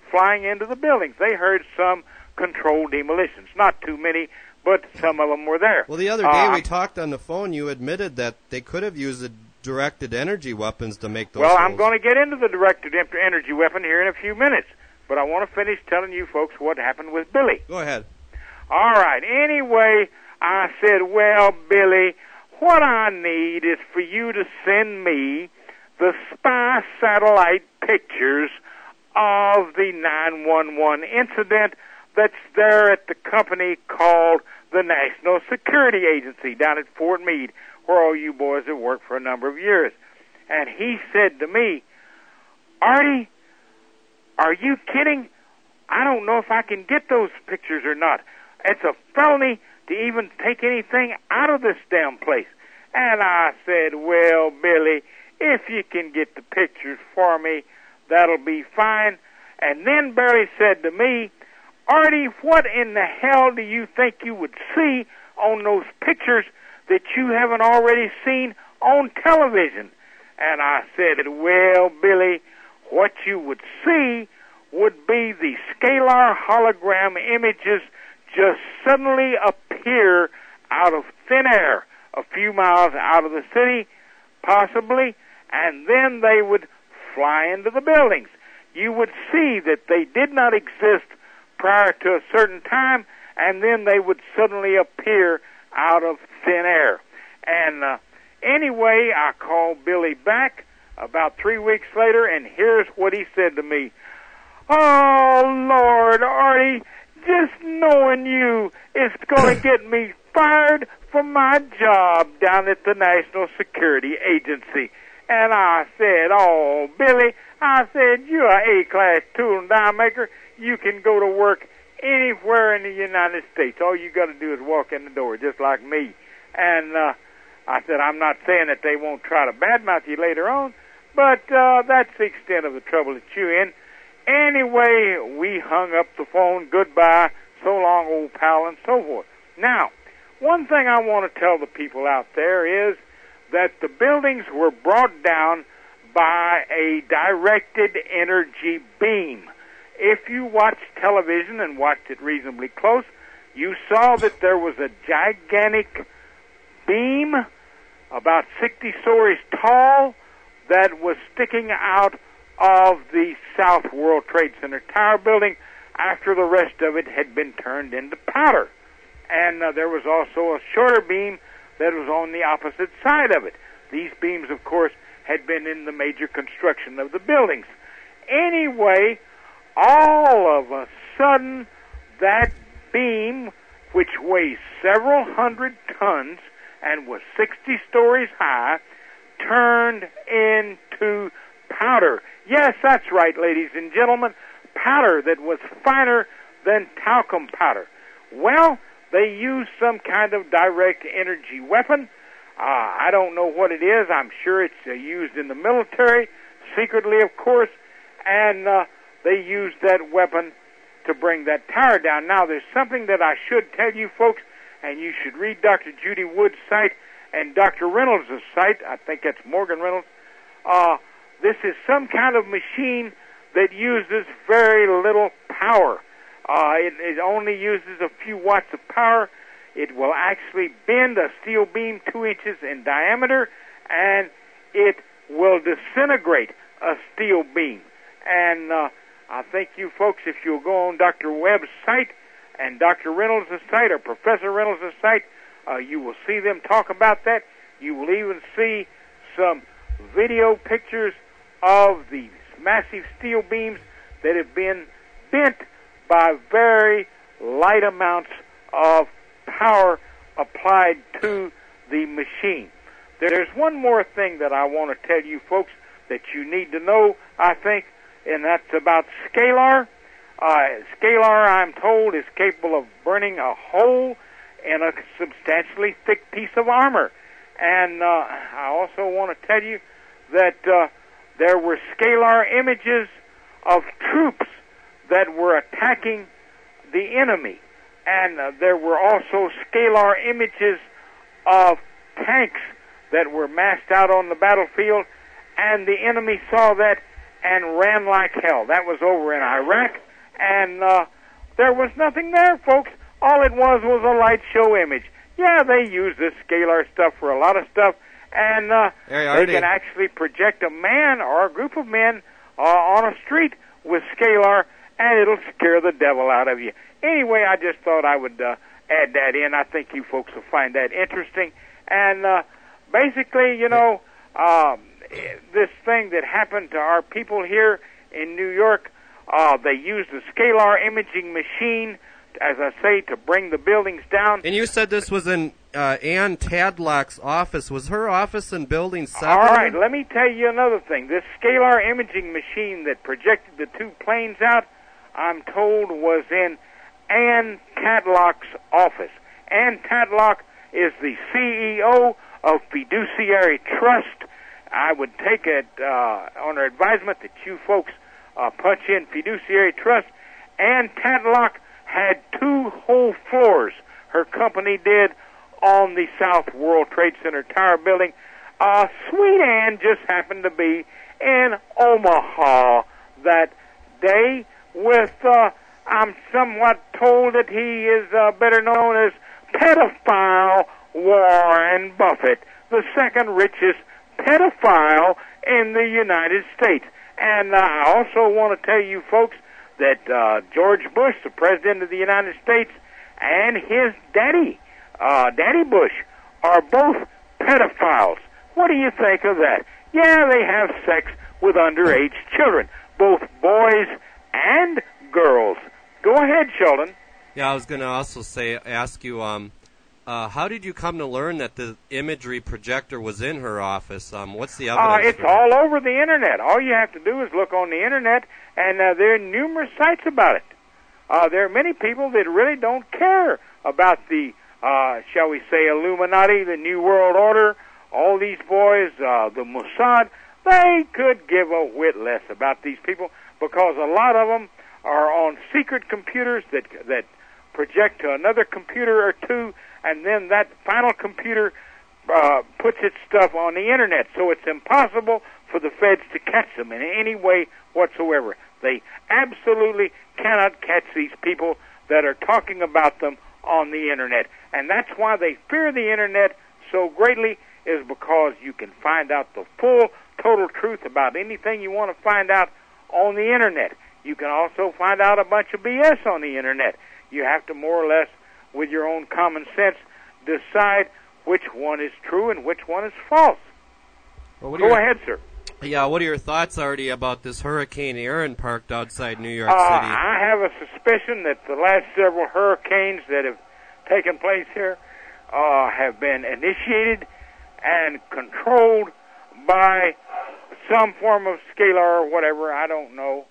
flying into the buildings. They heard some controlled demolitions. Not too many, but some of them were there. Well, the other day uh, we talked on the phone. You admitted that they could have used the directed energy weapons to make those Well, holes. I'm going to get into the directed energy weapon here in a few minutes, but I want to finish telling you folks what happened with Billy. Go ahead. All right. Anyway, I said, well, Billy, what I need is for you to send me the spy satellite pictures of the nine one one incident that's there at the company called the National Security Agency down at Fort Meade, where all you boys have worked for a number of years. And he said to me, Artie, are you kidding? I don't know if I can get those pictures or not. It's a felony to even take anything out of this damn place. And I said, well, Billy, if you can get the pictures for me, that'll be fine. And then Barry said to me, Artie, what in the hell do you think you would see on those pictures that you haven't already seen on television? And I said, well, Billy, what you would see would be the scalar hologram images just suddenly appear out of thin air, a few miles out of the city, possibly, and then they would fly into the buildings. You would see that they did not exist prior to a certain time, and then they would suddenly appear out of thin air. And uh, anyway, I called Billy back about three weeks later, and here's what he said to me. Oh, Lord, Artie, just knowing you is going to get me fired from my job down at the National Security Agency. And I said, oh, Billy, I said, you're an A-class tool and die maker. You can go to work anywhere in the United States. All you got to do is walk in the door, just like me. And uh, I said, I'm not saying that they won't try to badmouth you later on, but uh, that's the extent of the trouble that you're in. Anyway, we hung up the phone. Goodbye. So long, old pal, and so forth. Now, one thing I want to tell the people out there is that the buildings were brought down by a directed energy beam. If you watched television and watched it reasonably close, you saw that there was a gigantic beam about sixty stories tall that was sticking out of the South World Trade Center Tower building after the rest of it had been turned into powder. And uh, there was also a shorter beam that was on the opposite side of it. These beams, of course, had been in the major construction of the buildings. Anyway, all of a sudden, that beam, which weighs several hundred tons and was sixty stories high, turned into powder. Yes, that's right, ladies and gentlemen, powder that was finer than talcum powder. Well, they used some kind of direct energy weapon. Uh, I don't know what it is. I'm sure it's uh, used in the military, secretly, of course, and uh, they used that weapon to bring that tower down. Now, there's something that I should tell you folks, and you should read Doctor Judy Wood's site and Doctor Reynolds' site. I think that's Morgan Reynolds. Uh, this is some kind of machine that uses very little power. Uh, it, it only uses a few watts of power. It will actually bend a steel beam two inches in diameter, and it will disintegrate a steel beam. And uh, I think you folks, if you'll go on Doctor Webb's site and Doctor Reynolds' site or Professor Reynolds' site, uh, you will see them talk about that. You will even see some video pictures of these massive steel beams that have been bent by very light amounts of power applied to the machine. There's one more thing that I want to tell you folks that you need to know, I think, and that's about scalar. Uh, scalar, I'm told, is capable of burning a hole in a substantially thick piece of armor. And uh, I also want to tell you that uh, there were scalar images of troops that were attacking the enemy. And uh, there were also scalar images of tanks that were massed out on the battlefield, and the enemy saw that, and ran like hell. That was over in Iraq, and uh, there was nothing there, folks. All it was was a light show image. Yeah, they use this scalar stuff for a lot of stuff, and uh, hey, they can actually project a man or a group of men uh, on a street with scalar, and it'll scare the devil out of you. Anyway, I just thought I would uh, add that in. I think you folks will find that interesting. And uh, basically, you know, um, this thing that happened to our people here in New York, uh, they used a scalar imaging machine, as I say, to bring the buildings down. And you said this was in uh, Ann Tadlock's office. Was her office in Building seven? All right, let me tell you another thing. This scalar imaging machine that projected the two planes out, I'm told, was in Ann Tadlock's office. Ann Tadlock is the C E O of Fiduciary Trust. I would take it uh, on her advisement that you folks uh, punch in Fiduciary Trust. Ann Tadlock had two whole floors, her company did, on the South World Trade Center Tower building. Uh, Sweet Ann just happened to be in Omaha that day with, uh, I'm somewhat told that he is uh, better known as pedophile Warren Buffett, the second richest pedophile in the United States. And uh, I also want to tell you folks that uh, George Bush, the President of the United States, and his daddy, uh, Daddy Bush, are both pedophiles. What do you think of that? Yeah, they have sex with underage children, both boys and girls. Go ahead, Sheldon. Yeah, I was going to also say, ask you, um, uh, how did you come to learn that the imagery projector was in her office? Um, what's the evidence? Uh, it's all over the Internet. All you have to do is look on the Internet, and uh, there are numerous sites about it. Uh, there are many people that really don't care about the, uh, shall we say, Illuminati, the New World Order, all these boys, uh, the Mossad. They could give a whit less about these people because a lot of them are on secret computers that that project to another computer or two, and then that final computer uh, puts its stuff on the Internet. So it's impossible for the feds to catch them in any way whatsoever. They absolutely cannot catch these people that are talking about them on the Internet. And that's why they fear the Internet so greatly, is because you can find out the full, total truth about anything you want to find out on the Internet. You can also find out a bunch of B S on the Internet. You have to more or less, with your own common sense, decide which one is true and which one is false. Well, Go your, ahead, sir. Yeah, what are your thoughts, Artie, about this Hurricane Aaron parked outside New York uh, City? I have a suspicion that the last several hurricanes that have taken place here uh, have been initiated and controlled by some form of scalar or whatever. I don't know.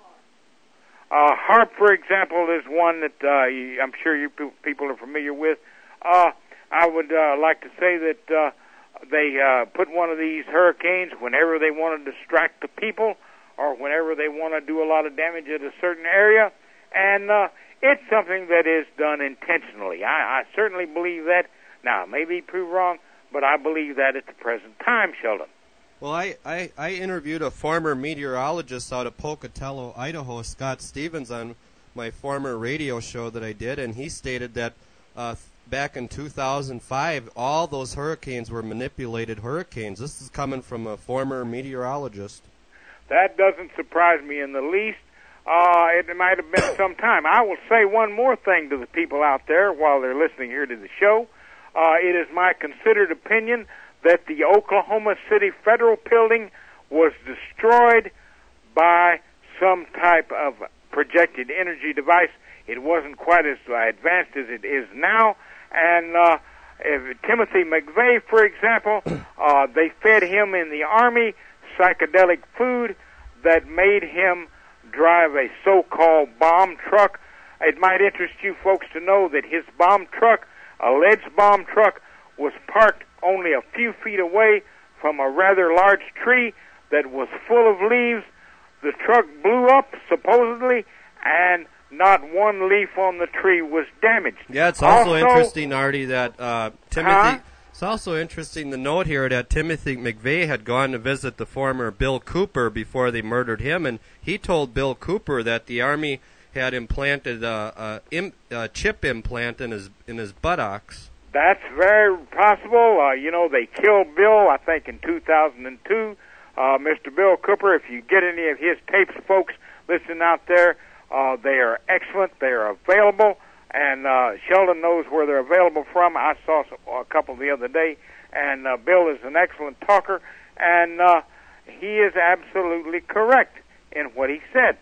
Uh, HAARP, for example, is one that uh, I'm sure you people are familiar with. Uh, I would uh, like to say that uh, they uh, put one of these hurricanes whenever they want to distract the people or whenever they want to do a lot of damage at a certain area. And uh, it's something that is done intentionally. I, I certainly believe that. Now, it may be proved wrong, but I believe that at the present time, Sheldon. Well, I, I, I interviewed a former meteorologist out of Pocatello, Idaho, Scott Stevens, on my former radio show that I did, and he stated that uh, back in two thousand five, all those hurricanes were manipulated hurricanes. This is coming from a former meteorologist. That doesn't surprise me in the least. Uh, it might have been some time. I will say one more thing to the people out there while they're listening here to the show. Uh, it is my considered opinion that the Oklahoma City Federal Building was destroyed by some type of projected energy device. It wasn't quite as advanced as it is now. And uh, if Timothy McVeigh, for example, uh, they fed him in the Army psychedelic food that made him drive a so-called bomb truck. It might interest you folks to know that his bomb truck, alleged bomb truck, was parked only a few feet away from a rather large tree that was full of leaves. The truck blew up, supposedly, and not one leaf on the tree was damaged. Yeah, it's also, also interesting, Artie, that uh, Timothy... huh? It's also interesting to note here that Timothy McVeigh had gone to visit the former Bill Cooper before they murdered him, and he told Bill Cooper that the Army had implanted a, a, im, a chip implant in his in his buttocks. That's very possible. Uh, you know, they killed Bill, I think, in two thousand two. Uh, Mister Bill Cooper, if you get any of his tapes, folks, listening out there, uh, they are excellent. They are available. And uh, Sheldon knows where they're available from. I saw some, a couple the other day, and uh, Bill is an excellent talker, and uh, he is absolutely correct in what he said.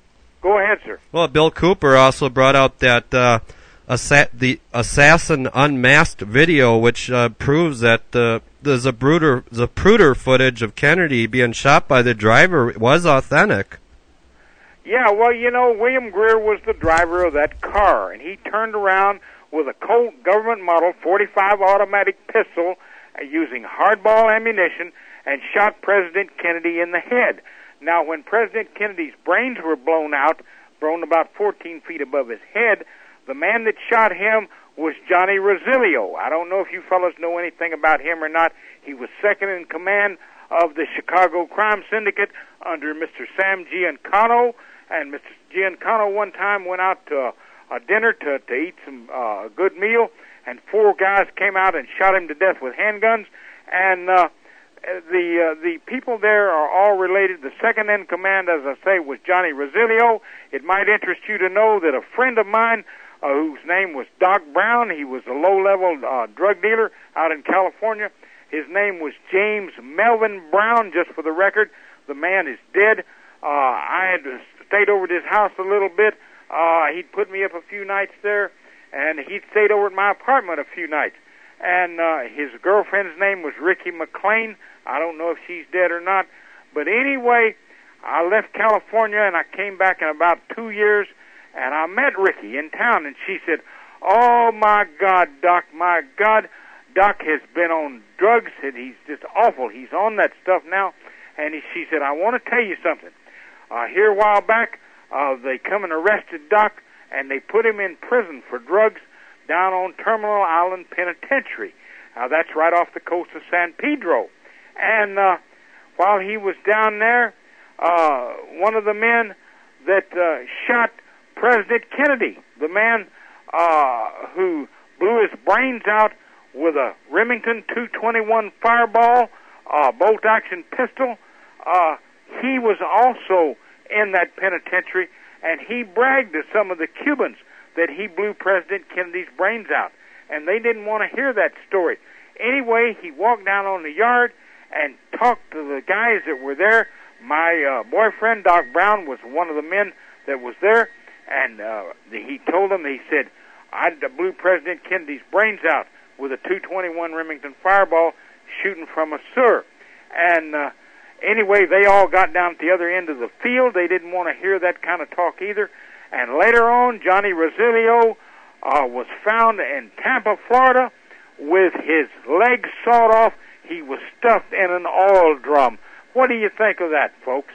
Go ahead, sir. Well, Bill Cooper also brought out that uh, assa- the Assassin Unmasked video, which uh, proves that uh, the Zapruder, Zapruder footage of Kennedy being shot by the driver was authentic. Yeah, well, you know, William Greer was the driver of that car, and he turned around with a Colt government model forty-five automatic pistol uh, using hardball ammunition and shot President Kennedy in the head. Now, when President Kennedy's brains were blown out, blown about fourteen feet above his head, the man that shot him was Johnny Rosilio. I don't know if you fellows know anything about him or not. He was second in command of the Chicago Crime Syndicate under Mister Sam Giancano. And Mister Giancano one time went out to a, a dinner to, to eat some uh, good meal, and four guys came out and shot him to death with handguns. And uh, the uh, the people there are all related. The second in command, as I say, was Johnny Rosilio. It might interest you to know that a friend of mine, uh, whose name was Doc Brown, he was a low-level uh, drug dealer out in California. His name was James Melvin Brown, just for the record. The man is dead. Uh, I had stayed over at his house a little bit. Uh, he'd put me up a few nights there, and he'd stayed over at my apartment a few nights. And uh, his girlfriend's name was Ricky McLean. I don't know if she's dead or not. But anyway, I left California, and I came back in about two years, and I met Ricky in town, and she said, "Oh, my God, Doc, my God, Doc has been on drugs, and he's just awful. He's on that stuff now." And he, she said, "I want to tell you something. Uh, here a while back, uh, they come and arrested Doc, and they put him in prison for drugs down on Terminal Island Penitentiary. Now, that's right off the coast of San Pedro. And uh, while he was down there, uh, one of the men that uh, shot President Kennedy, the man uh, who blew his brains out with a Remington two twenty-one Fireball, uh, bolt-action pistol, uh, he was also in that penitentiary, and he bragged to some of the Cubans that he blew President Kennedy's brains out, and they didn't want to hear that story. Anyway, he walked down on the yard and talked to the guys that were there. My uh, boyfriend, Doc Brown, was one of the men that was there, and uh, he told them, he said, "I blew President Kennedy's brains out with a two twenty-one Remington Fireball shooting from a sewer." And uh, anyway, they all got down at the other end of the field. They didn't want to hear that kind of talk either. And later on, Johnny Rosilio uh, was found in Tampa, Florida, with his legs sawed off. He was stuffed in an oil drum. What do you think of that, folks?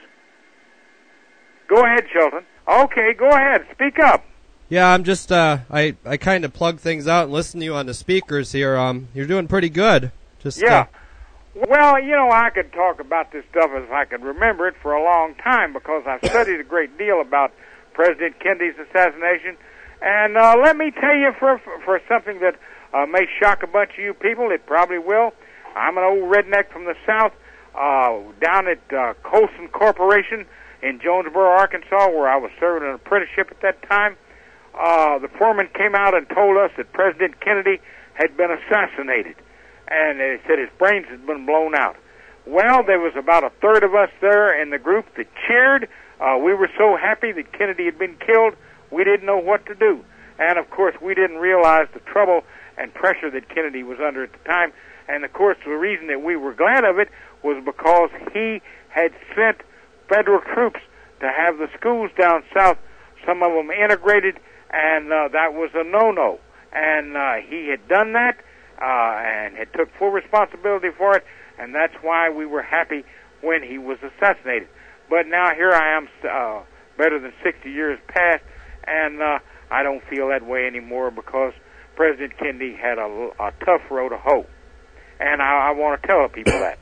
Go ahead, Shelton. Okay, go ahead. Speak up. Yeah, I'm just, uh, I, I kind of plug things out and listen to you on the speakers here. Um, you're doing pretty good. Just Yeah. Uh, Well, you know, I could talk about this stuff as I could remember it for a long time because I've studied a great deal about President Kennedy's assassination. And uh, let me tell you for for something that uh, may shock a bunch of you people, it probably will. I'm an old redneck from the South, uh, down at uh, Colson Corporation in Jonesboro, Arkansas, where I was serving an apprenticeship at that time. Uh, the foreman came out and told us that President Kennedy had been assassinated, and they said his brains had been blown out. Well, there was about a third of us there in the group that cheered. Uh, we were so happy that Kennedy had been killed, we didn't know what to do. And, of course, we didn't realize the trouble and pressure that Kennedy was under at the time. And, of course, the reason that we were glad of it was because he had sent federal troops to have the schools down south, some of them integrated, and uh, that was a no-no. And uh, he had done that uh, and had took full responsibility for it, and that's why we were happy when he was assassinated. But now here I am, uh, better than sixty years past, and uh, I don't feel that way anymore because President Kennedy had a, a tough road to hoe. and I, I want to tell people that.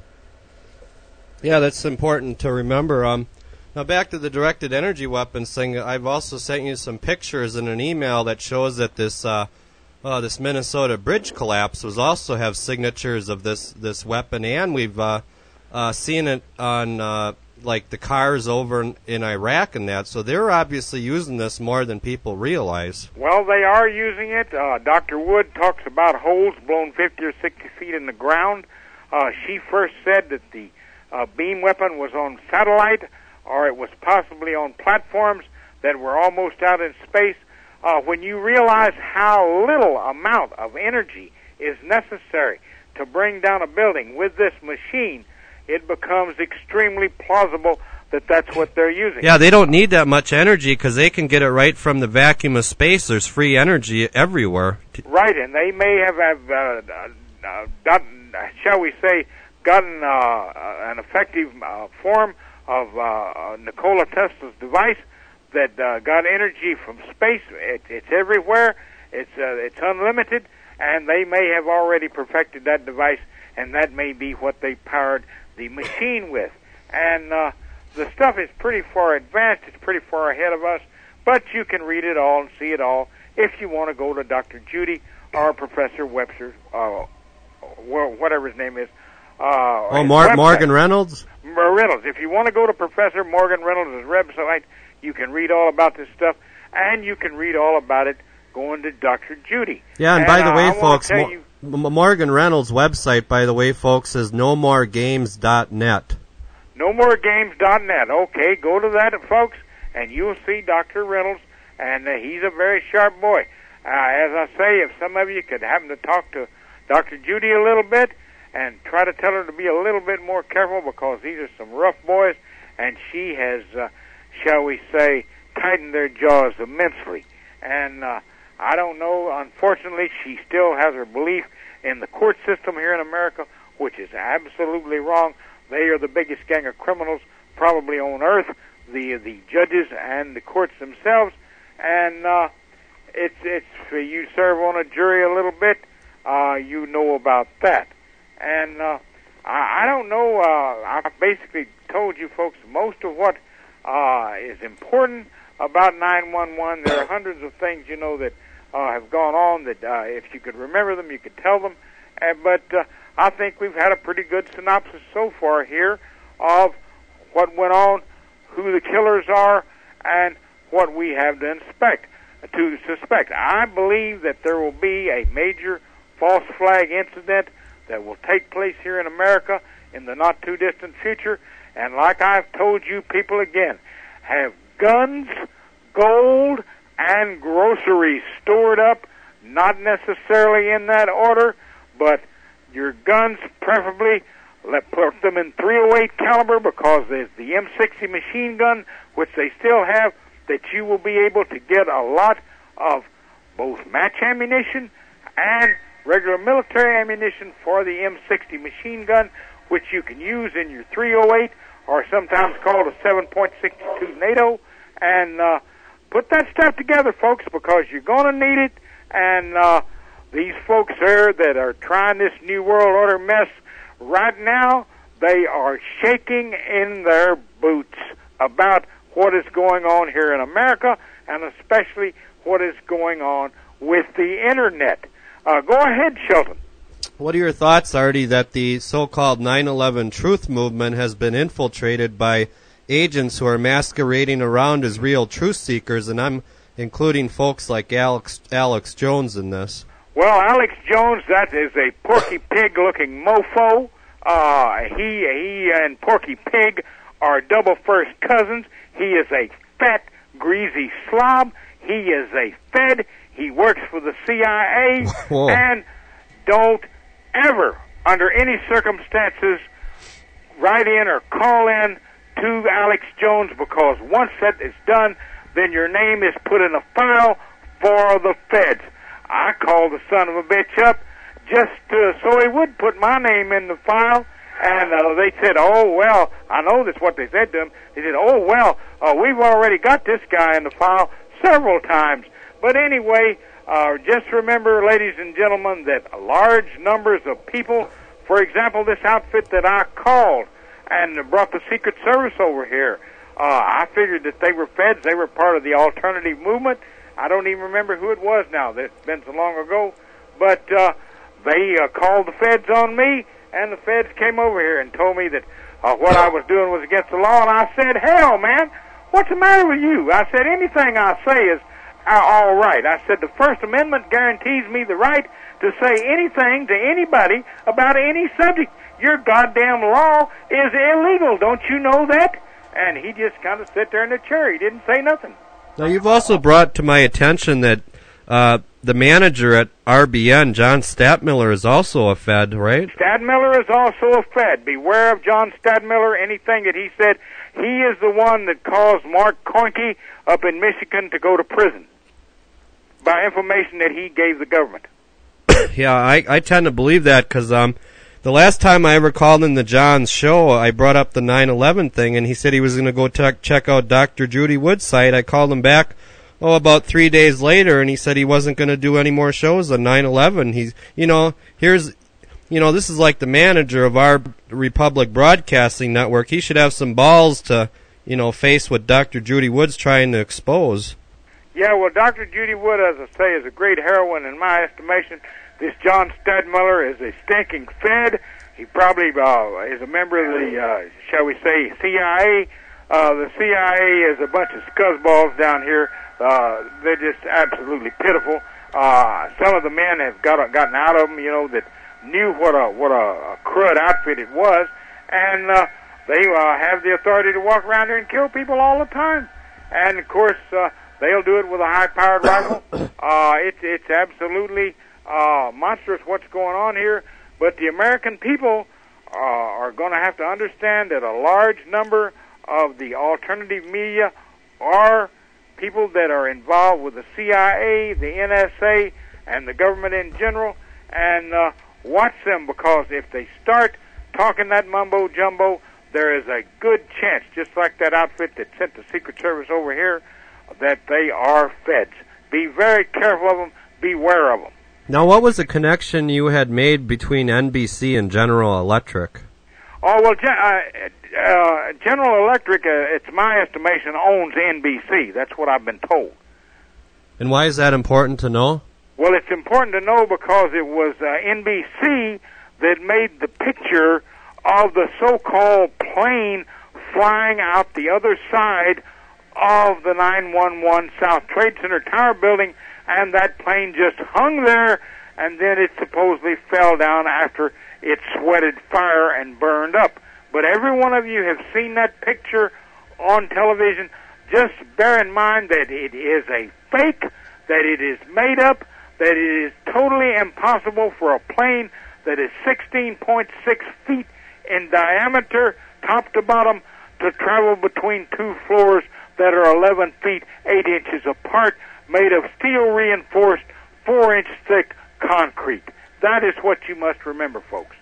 Yeah, that's important to remember. Um, now back to the directed energy weapons thing. I've also sent you some pictures in an email that shows that this uh, uh, this Minnesota bridge collapse was also have signatures of this this weapon, and we've uh, uh, seen it on uh, like the cars over in, in Iraq and that. So they're obviously using this more than people realize. Well, they are using it. Uh, Doctor Wood talks about holes blown fifty or sixty feet in the ground. Uh, she first said that the uh, beam weapon was on satellite, or it was possibly on platforms that were almost out in space. Uh, when you realize how little amount of energy is necessary to bring down a building with this machine, it becomes extremely plausible that that's what they're using. Yeah, they don't need that much energy because they can get it right from the vacuum of space. There's free energy everywhere. Right, and they may have, have uh, uh, gotten, shall we say, gotten uh, an effective uh, form of uh, Nikola Tesla's device that uh, got energy from space. It, it's everywhere. It's uh, it's unlimited, and they may have already perfected that device, and that may be what they powered the machine with. And uh, the stuff is pretty far advanced. It's pretty far ahead of us, but you can read it all and see it all if you want to go to Doctor Judy or Professor Webster, uh, whatever his name is. Uh, oh, Mar- Morgan Reynolds? Reynolds. If you want to go to Professor Morgan Reynolds' website, you can read all about this stuff, and you can read all about it going to Doctor Judy. Yeah, and, and by the uh, way, I folks, Mo- you, M- Morgan Reynolds' website, by the way, folks, is no more games dot net. no more games dot net. Okay, go to that, folks, and you'll see Doctor Reynolds, and uh, he's a very sharp boy. Uh, as I say, if some of you could happen to talk to Doctor Judy a little bit and try to tell her to be a little bit more careful, because these are some rough boys, and she has, uh, shall we say, tightened their jaws immensely. And uh, I don't know, unfortunately, she still has her belief in the court system here in America, which is absolutely wrong. They are the biggest gang of criminals probably on earth, the the judges and the courts themselves. And uh, it's it's you serve on a jury a little bit, uh, you know about that. And uh, I, I don't know. Uh, I basically told you folks most of what uh, is important about nine one one. There are hundreds of things, you know, that uh, have gone on that uh, if you could remember them, you could tell them. Uh, but uh, I think we've had a pretty good synopsis so far here of what went on, who the killers are, and what we have to inspect, to suspect. I believe that there will be a major false flag incident that will take place here in America in the not-too-distant future. And like I've told you people again, have guns, gold, and groceries stored up, not necessarily in that order, but your guns preferably, let put them in three oh eight caliber, because there's the M sixty machine gun, which they still have, that you will be able to get a lot of both match ammunition and regular military ammunition for the M sixty machine gun, which you can use in your three oh eight, or sometimes called a seven point six two NATO. And uh, put that stuff together, folks, because you're going to need it. And uh, these folks there that are trying this New World Order mess right now, they are shaking in their boots about what is going on here in America, and especially what is going on with the Internet. Uh, go ahead, Shelton. What are your thoughts, Artie, that the so-called nine eleven truth movement has been infiltrated by agents who are masquerading around as real truth seekers, and I'm including folks like Alex Alex Jones in this? Well, Alex Jones, that is a Porky Pig-looking mofo. Uh, he, he and Porky Pig are double first cousins. He is a fat, greasy slob. He is a Fed. He works for the C I A. Whoa. And don't ever, under any circumstances, write in or call in to Alex Jones, because once that is done, then your name is put in a file for the Feds. I called the son of a bitch up just uh, so he would put my name in the file, and uh, they said, oh, well, I know that's what they said to him. They said, oh, well, uh, we've already got this guy in the file several times. But anyway, uh, just remember, ladies and gentlemen, that large numbers of people For example, this outfit that I called and brought the Secret Service over here, uh, I figured that they were feds. They were part of the alternative movement. I don't even remember who it was now. It's been so long ago. But uh, they uh, called the feds on me, and the feds came over here and told me that uh, what I was doing was against the law. And I said, hell, man, what's the matter with you? I said, anything I say is uh, all right. I said, the First Amendment guarantees me the right to say anything to anybody about any subject. Your goddamn law is illegal. Don't you know that? And he just kind of sat there in the chair. He didn't say nothing. Now, you've also brought to my attention that uh, the manager at R B N, John Stadtmiller, is also a Fed, right? Stadtmiller is also a Fed. Beware of John Stadtmiller. Anything that he said, he is the one that caused Mark Coinke up in Michigan to go to prison by information that he gave the government. Yeah, I, I tend to believe that because um, the last time I ever called in the John's show, I brought up the nine eleven thing, and he said he was going to go t- check out Doctor Judy Wood's site. I called him back, oh, about three days later, and he said he wasn't going to do any more shows on nine eleven. He's, you know, here's, you know, this is like the manager of our Republic Broadcasting Network. He should have some balls to, you know, face what Doctor Judy Wood's trying to expose. Yeah, well, Doctor Judy Wood, as I say, is a great heroine in my estimation. This John Stadtmiller is a stinking Fed. He probably uh, is a member of the, uh, shall we say, C I A. Uh, the C I A is a bunch of scuzzballs down here. Uh, they're just absolutely pitiful. Uh, some of the men have got gotten out of them, you know, that knew what a what a, a crud outfit it was, and uh, they uh, have the authority to walk around here and kill people all the time. And of course, uh, they'll do it with a high-powered rifle. Uh, it's it's absolutely uh, monstrous what's going on here. But the American people uh, are going to have to understand that a large number of the alternative media are people that are involved with the C I A, the N S A, and the government in general, and uh, watch them, because if they start talking that mumbo-jumbo, there is a good chance, just like that outfit that sent the Secret Service over here, that they are feds. Be very careful of them. Beware of them. Now, what was the connection you had made between N B C and General Electric? Oh, well, uh, uh, General Electric, uh, it's my estimation, owns N B C. That's what I've been told. And why is that important to know? Well, it's important to know because it was uh, N B C that made the picture of the so-called plane flying out the other side of the nine one one South Trade Center Tower building, and that plane just hung there, and then it supposedly fell down after it sweated fire and burned up. But every one of you have seen that picture on television. Just bear in mind that it is a fake, that it is made up, that it is totally impossible for a plane that is sixteen point six feet in diameter, top to bottom, to travel between two floors that are eleven feet, eight inches apart, made of steel-reinforced, four-inch thick concrete. That is what you must remember, folks.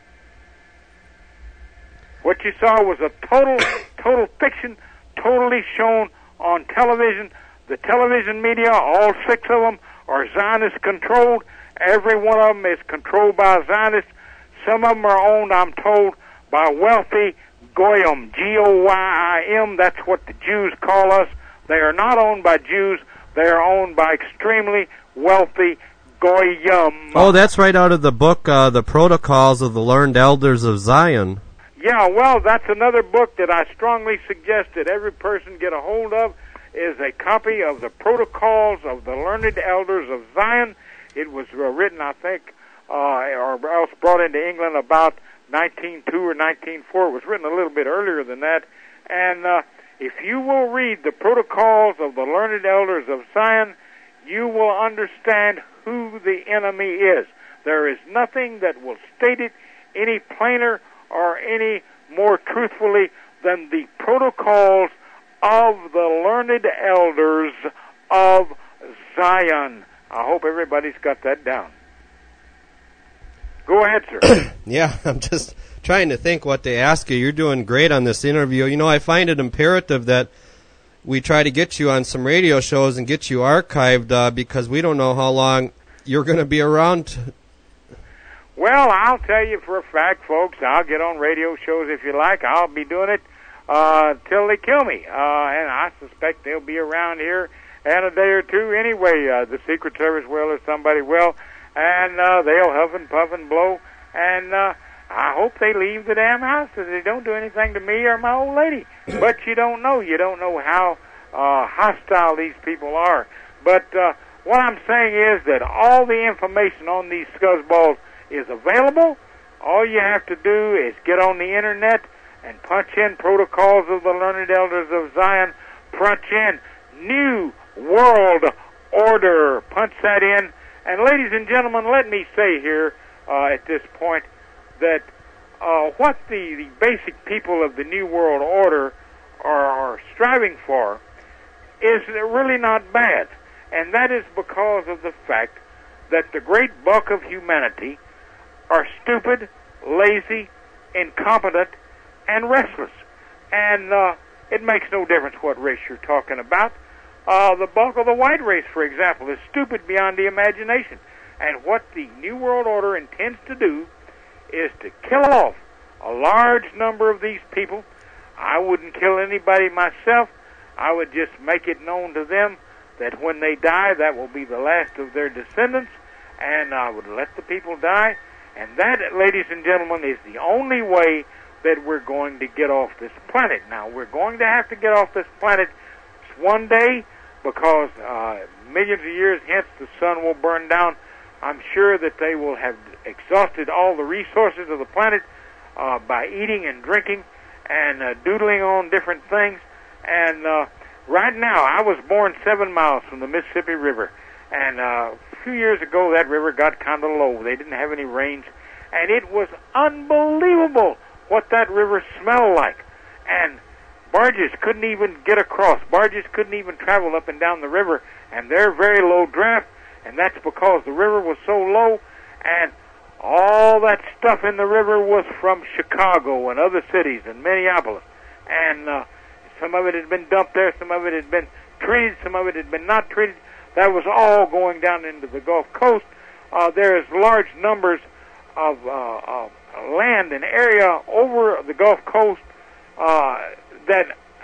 What you saw was a total, total fiction, totally shown on television. The television media, all six of them, are Zionist-controlled. Every one of them is controlled by Zionists. Some of them are owned, I'm told, by wealthy Goyim, G O Y I M. That's what the Jews call us. They are not owned by Jews. They are owned by extremely wealthy Goyim. Oh, that's right out of the book, uh, The Protocols of the Learned Elders of Zion. Yeah, well, that's another book that I strongly suggest that every person get a hold of, is a copy of The Protocols of the Learned Elders of Zion. It was uh, written, I think, uh, or else brought into England about nineteen oh two or nineteen oh four. It was written a little bit earlier than that. And uh, if you will read The Protocols of the Learned Elders of Zion, you will understand who the enemy is. There is nothing that will state it any plainer or any more truthfully than the Protocols of the Learned Elders of Zion. I hope everybody's got that down. Go ahead, sir. Yeah, I'm just trying to think what to ask you. You're doing great on this interview. You know, I find it imperative that we try to get you on some radio shows and get you archived uh, because we don't know how long you're going to be around. Well, I'll tell you for a fact, folks, I'll get on radio shows if you like. I'll be doing it uh, till they kill me. Uh, and I suspect they'll be around here in a day or two anyway. Uh, the Secret Service will or somebody will. And uh, they'll huff and puff and blow. And uh, I hope they leave the damn house so they don't do anything to me or my old lady. But you don't know. You don't know how uh, hostile these people are. But uh, what I'm saying is that all the information on these scuzzballs is available. All you have to do is get on the internet and punch in Protocols of the Learned Elders of Zion. Punch in New World Order. Punch that in. And ladies and gentlemen, let me say here uh, at this point that uh, what the, the basic people of the New World Order are, are striving for is really not bad. And that is because of the fact that the great bulk of humanity are stupid, lazy, incompetent, and restless. And uh, it makes no difference what race you're talking about. Uh, the bulk of the white race, for example, is stupid beyond the imagination. And what the New World Order intends to do is to kill off a large number of these people. I wouldn't kill anybody myself. I would just make it known to them that when they die, that will be the last of their descendants, and I would let the people die. And that, ladies and gentlemen, is the only way that we're going to get off this planet. Now, we're going to have to get off this planet one day because uh, millions of years hence the sun will burn down. I'm sure that they will have exhausted all the resources of the planet uh, by eating and drinking and uh, doodling on different things. And uh, right now, I was born seven miles from the Mississippi River. And uh, a few years ago, that river got kind of low. They didn't have any rains. And it was unbelievable what that river smelled like. And barges couldn't even get across. Barges couldn't even travel up and down the river. And they're very low draft. And that's because the river was so low. And all that stuff in the river was from Chicago and other cities and Minneapolis. And uh, some of it had been dumped there. Some of it had been treated. Some of it had been not treated. That was all going down into the Gulf Coast. Uh, there's large numbers of, uh, of land and area over the Gulf Coast uh, that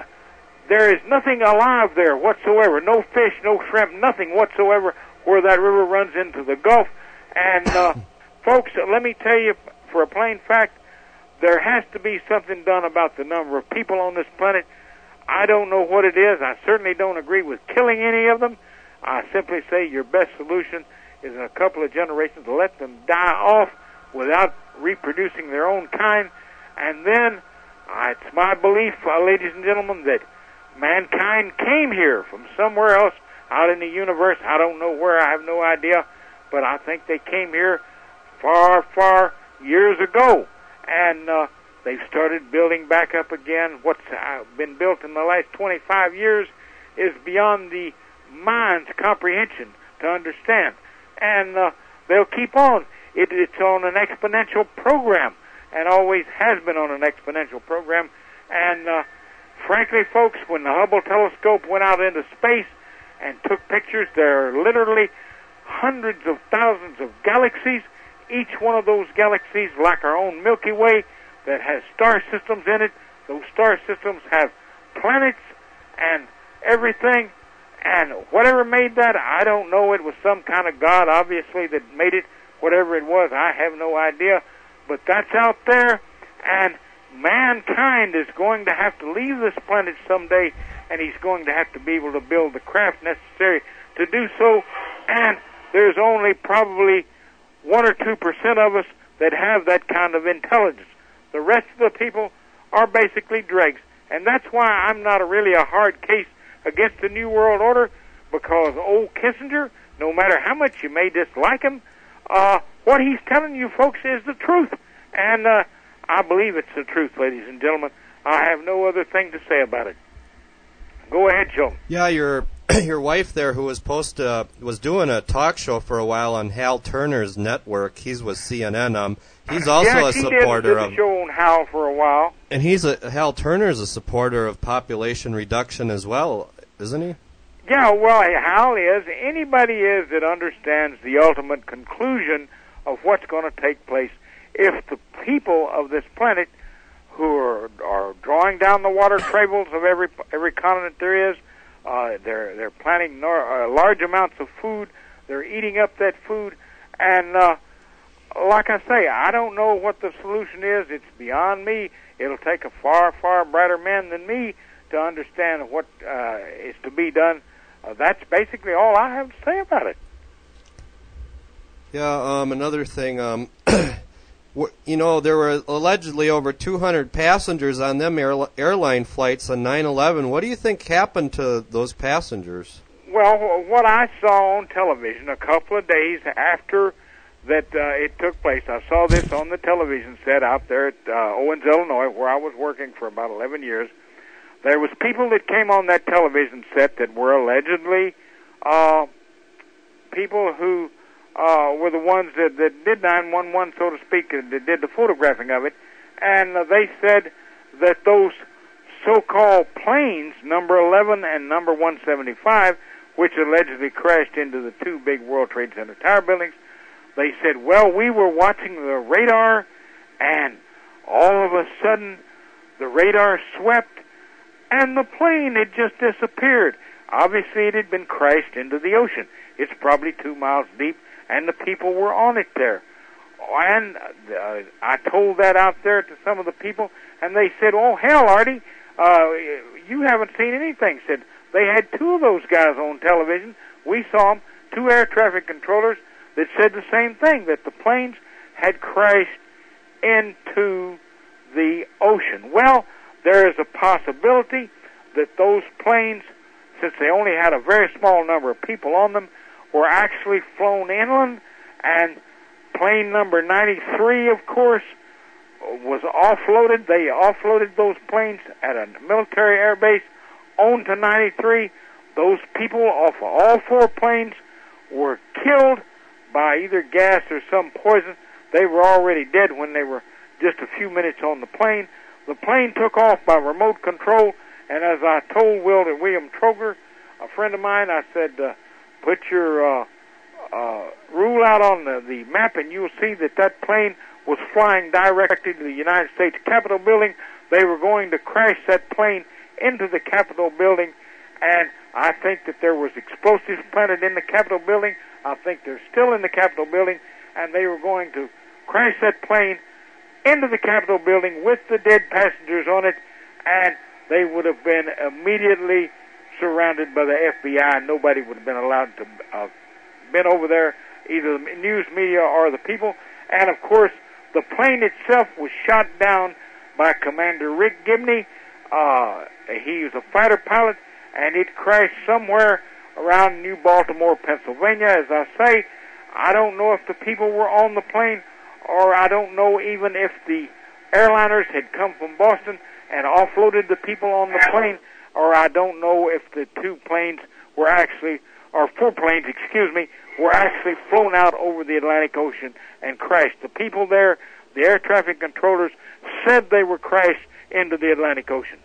there is nothing alive there whatsoever. No fish, no shrimp, nothing whatsoever where that river runs into the Gulf. And, uh, folks, let me tell you for a plain fact, there has to be something done about the number of people on this planet. I don't know what it is. I certainly don't agree with killing any of them. I simply say your best solution is in a couple of generations to let them die off without reproducing their own kind. And then uh, it's my belief, uh, ladies and gentlemen, that mankind came here from somewhere else out in the universe. I don't know where. I have no idea. But I think they came here far, far years ago. And uh, they've started building back up again. What's uh, been built in the last twenty-five years is beyond the mind's comprehension to understand. And uh, they'll keep on. It, it's on an exponential program and always has been on an exponential program. And uh, frankly, folks, when the Hubble telescope went out into space and took pictures, there are literally hundreds of thousands of galaxies. Each one of those galaxies, like our own Milky Way, that has star systems in it. Those star systems have planets and everything. And whatever made that, I don't know. It was some kind of God, obviously, that made it. Whatever it was, I have no idea. But that's out there, and mankind is going to have to leave this planet someday, and he's going to have to be able to build the craft necessary to do so. And there's only probably one or two percent of us that have that kind of intelligence. The rest of the people are basically dregs. And that's why I'm not a really a hard case against the New World Order, because old Kissinger, no matter how much you may dislike him, uh, what he's telling you folks is the truth. And uh, I believe it's the truth, ladies and gentlemen. I have no other thing to say about it. Go ahead, Joe. Yeah, your your wife there, who was post uh, was doing a talk show for a while on Hal Turner's network. He's with C N N. Um, he's also yeah, a supporter did, did of. a show on Hal for a while. And he's a Hal Turner's a supporter of population reduction as well, isn't he? Yeah, well, Hal is. Anybody is that understands the ultimate conclusion of what's going to take place if the people of this planet, who are, are drawing down the water tables of every every continent there is, uh, they're they're planting nor, uh, large amounts of food. They're eating up that food, and uh, like I say, I don't know what the solution is. It's beyond me. It'll take a far, far brighter man than me to understand what uh, is to be done. Uh, that's basically all I have to say about it. Yeah, um, another thing, um, you know, there were allegedly over two hundred passengers on them air, airline flights on nine eleven. What do you think happened to those passengers? Well, what I saw on television a couple of days after that uh, it took place, I saw this on the television set out there at uh, Owens, Illinois, where I was working for about eleven years. There was people that came on that television set that were allegedly uh, people who uh, were the ones that, that did nine one one, so to speak, and that did the photographing of it. And uh, they said that those so-called planes, number eleven and number one seventy-five, which allegedly crashed into the two big World Trade Center tower buildings, they said, well, we were watching the radar, and all of a sudden the radar swept, and the plane had just disappeared. Obviously, it had been crashed into the ocean. It's probably two miles deep, and the people were on it there. And uh, I told that out there to some of the people, and they said, oh, hell, Artie, uh, you haven't seen anything. Said they had two of those guys on television. We saw them, two air traffic controllers, that said the same thing, that the planes had crashed into the ocean. Well, there is a possibility that those planes, since they only had a very small number of people on them, were actually flown inland, and plane number ninety-three, of course, was offloaded. They offloaded those planes at a military air base onto ninety-three. Those people off of all four planes were killed by either gas or some poison. They were already dead when they were just a few minutes on the plane. The plane took off by remote control, and as I told William Troger, a friend of mine, I said, uh, put your uh, uh, rule out on the, the map, and you'll see that that plane was flying directly to the United States Capitol building. They were going to crash that plane into the Capitol building, and I think that there was explosives planted in the Capitol building. I think they're still in the Capitol building, and they were going to crash that plane into the Capitol building with the dead passengers on it, and they would have been immediately surrounded by the F B I, and nobody would have been allowed to uh, been over there, either the news media or the people. And, of course, the plane itself was shot down by Commander Rick Gibney. Uh, he was a fighter pilot, and it crashed somewhere around New Baltimore, Pennsylvania. As I say, I don't know if the people were on the plane, or I don't know even if the airliners had come from Boston and offloaded the people on the plane, or I don't know if the two planes were actually, or four planes, excuse me, were actually flown out over the Atlantic Ocean and crashed. The people there, the air traffic controllers, said they were crashed into the Atlantic Ocean.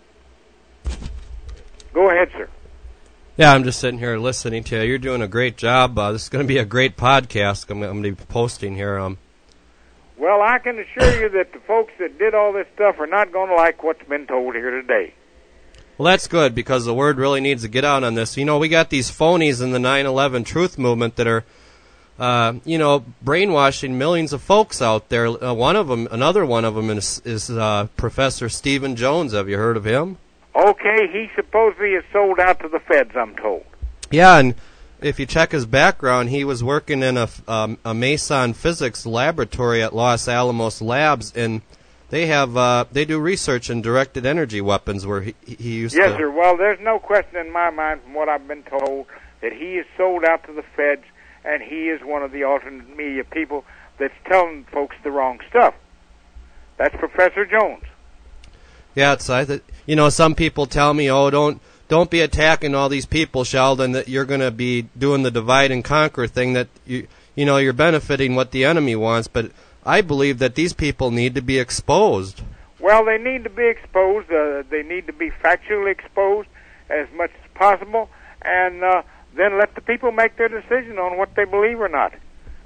Go ahead, sir. Yeah, I'm just sitting here listening to you. You're doing a great job. Uh, this is going to be a great podcast I'm, I'm going to be posting here. Um, well, I can assure you that the folks that did all this stuff are not going to like what's been told here today. Well, that's good, because the word really needs to get out on this. You know, we got these phonies in the nine eleven truth movement that are, uh, you know, brainwashing millions of folks out there. Uh, one of them, another one of them is, is uh, Professor Stephen Jones. Have you heard of him? Okay, he supposedly is sold out to the feds, I'm told. Yeah, and if you check his background, he was working in a, um, a Mason physics laboratory at Los Alamos Labs, and they have uh, they do research in directed energy weapons where he, he used yes, to... Yes, sir. Well, there's no question in my mind from what I've been told that he is sold out to the feds, and he is one of the alternate media people that's telling folks the wrong stuff. That's Professor Jones. Yeah, it's I th- you know, some people tell me, oh, don't don't be attacking all these people, Sheldon, that you're going to be doing the divide and conquer thing, that you you know, you're benefiting what the enemy wants, but I believe that these people need to be exposed. Well, they need to be exposed. Uh, they need to be factually exposed as much as possible, and uh, then let the people make their decision on what they believe or not.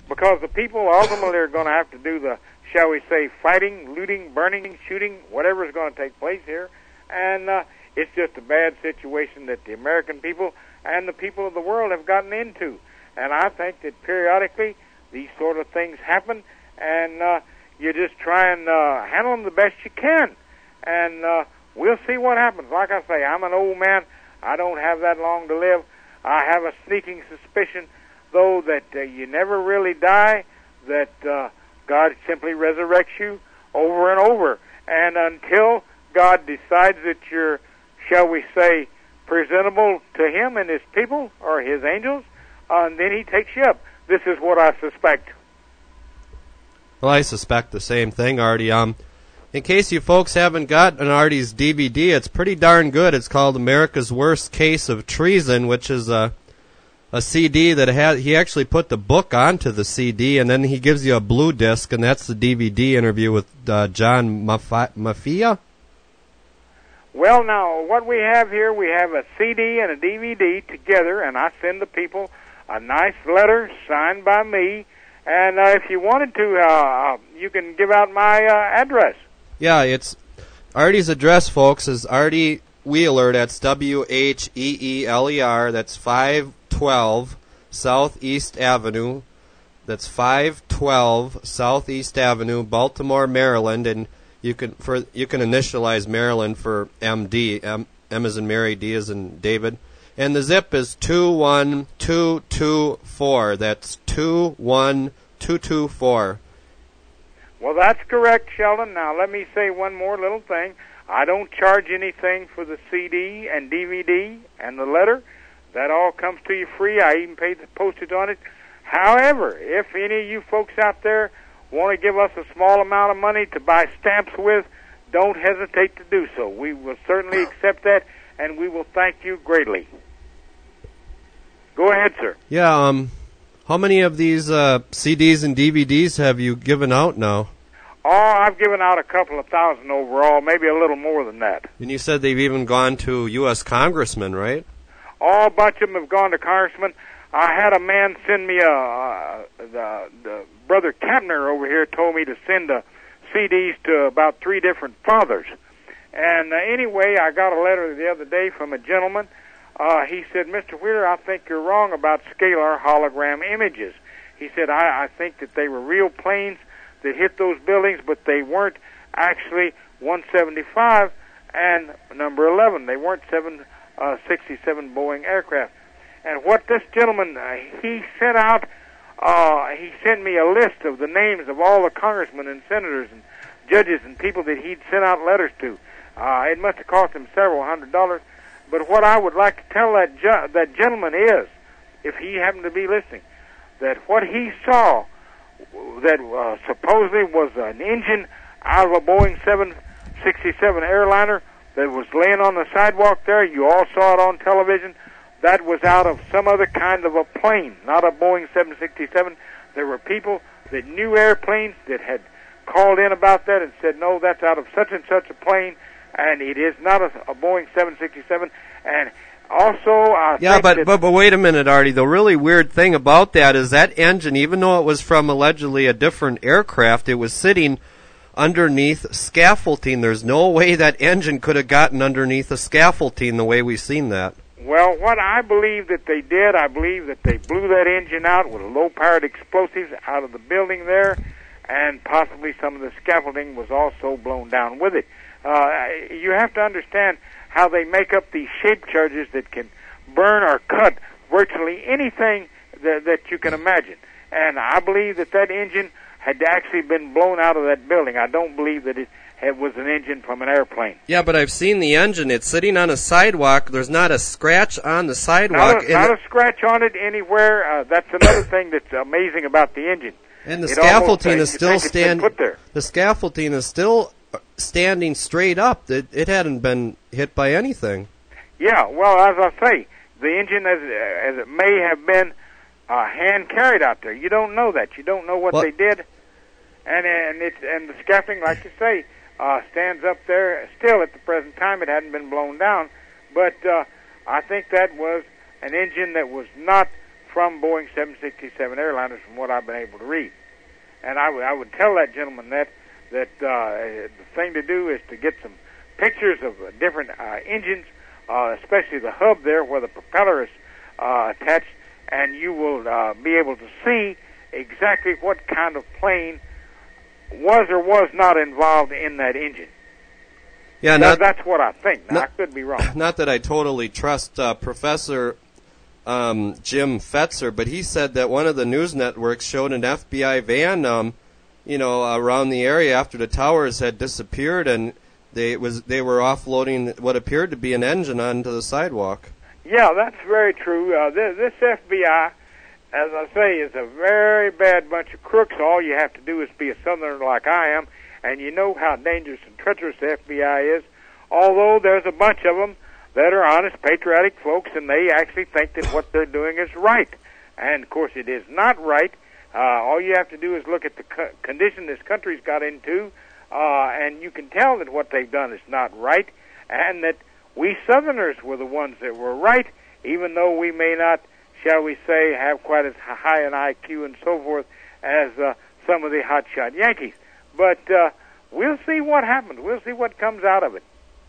because the people ultimately are going to have to do the, shall we say, fighting, looting, burning, shooting, whatever is going to take place here. And uh, it's just a bad situation that the American people and the people of the world have gotten into. And I think that periodically these sort of things happen, and uh, you just try and uh, handle them the best you can. And uh, we'll see what happens. Like I say, I'm an old man. I don't have that long to live. I have a sneaking suspicion, though, that uh, you never really die, that uh, God simply resurrects you over and over. And until God decides that you're, shall we say, presentable to Him and His people or His angels, uh, and then He takes you up. This is what I suspect. Well, I suspect the same thing, Artie. Um, in case you folks haven't got an Artie's D V D, it's pretty darn good. It's called America's Worst Case of Treason, which is a a C D that had, he actually put the book onto the C D, and then he gives you a blue disc, and that's the D V D interview with uh, John Maffia. Well, now, what we have here, we have a C D and a D V D together, and I send the people a nice letter signed by me, and uh, if you wanted to, uh, you can give out my uh, address. Yeah, it's Artie's address, folks, is Artie Wheeler. That's W H E E L E R. That's five twelve Southeast Avenue. That's five twelve Southeast Avenue, Baltimore, Maryland, and you can for you can initialize Maryland for M D. M, M as in Mary, D as in David. And the zip is two one two two four. That's two one two two four. Well, that's correct, Sheldon. Now, let me say one more little thing. I don't charge anything for the C D and D V D and the letter. That all comes to you free. I even paid the postage on it. However, if any of you folks out there want to give us a small amount of money to buy stamps with, don't hesitate to do so. We will certainly accept that, and we will thank you greatly. Go ahead, sir. Yeah, um, how many of these uh, C Ds and D V Ds have you given out now? Oh, I've given out a couple of thousand overall, maybe a little more than that. And you said they've even gone to U S congressmen, right? Oh, a bunch of them have gone to congressmen. I had a man send me a, uh, the, the Brother Kapner over here told me to send a C Ds to about three different fathers. And uh, anyway, I got a letter the other day from a gentleman. Uh, he said, Mister Wheeler, I think you're wrong about scalar hologram images. He said, I, I think that they were real planes that hit those buildings, but they weren't actually one seventy-five and number eleven. They weren't seven sixty-seven Boeing aircraft. And what this gentleman, uh, he sent out, uh, he sent me a list of the names of all the congressmen and senators and judges and people that he'd sent out letters to. Uh, it must have cost him several hundred dollars. But what I would like to tell that ju- that gentleman is, if he happened to be listening, that what he saw that uh, supposedly was an engine out of a Boeing seven sixty-seven airliner that was laying on the sidewalk there, you all saw it on television, that was out of some other kind of a plane, not a Boeing seven sixty-seven. There were people that knew airplanes that had called in about that and said, no, that's out of such and such a plane, and it is not a, a Boeing seven sixty-seven. And also, I yeah, think but, that but but wait a minute, Artie. The really weird thing about that is that engine, even though it was from allegedly a different aircraft, it was sitting underneath scaffolding. There's no way that engine could have gotten underneath a scaffolding the way we've seen that. Well, what I believe that they did, I believe that they blew that engine out with low-powered explosives out of the building there, and possibly some of the scaffolding was also blown down with it. Uh, you have to understand how they make up these shape charges that can burn or cut virtually anything that, that you can imagine. And I believe that that engine had actually been blown out of that building. I don't believe that it It was an engine from an airplane. Yeah, but I've seen the engine. It's sitting on a sidewalk. There's not a scratch on the sidewalk. Not a, not a scratch on it anywhere. Uh, that's another thing that's amazing about the engine. And the it scaffolding almost, is uh, still standing. there. The scaffolding is still standing straight up. It, it hadn't been hit by anything. Yeah, well, as I say, the engine, as as it may have been uh, hand carried out there, you don't know that. You don't know what well, they did, and and it's and the scaffolding, like you say, Uh, stands up there still at the present time. It hadn't been blown down, but uh, I think that was an engine that was not from Boeing seven sixty-seven airliners, from what I've been able to read. And I, w- I would tell that gentleman that that uh, the thing to do is to get some pictures of uh, different uh, engines, uh, especially the hub there where the propeller is uh, attached, and you will uh, be able to see exactly what kind of plane was or was not involved in that engine. Yeah, now, not, that's what I think. Now, not, I could be wrong. Not that I totally trust uh, Professor um, Jim Fetzer, but he said that one of the news networks showed an F B I van, um, you know, around the area after the towers had disappeared, and they it was they were offloading what appeared to be an engine onto the sidewalk. Yeah, that's very true. Uh, this, this F B I, as I say, is a very bad bunch of crooks. All you have to do is be a Southerner like I am, and you know how dangerous and treacherous the F B I is. Although there's a bunch of them that are honest, patriotic folks, and they actually think that what they're doing is right. And, of course, it is not right. Uh, all you have to do is look at the co- condition this country's got into, uh, and you can tell that what they've done is not right, and that we Southerners were the ones that were right, even though we may not, shall we say, have quite as high an I Q and so forth as uh, some of the hotshot Yankees. But uh, we'll see what happens. We'll see what comes out of it.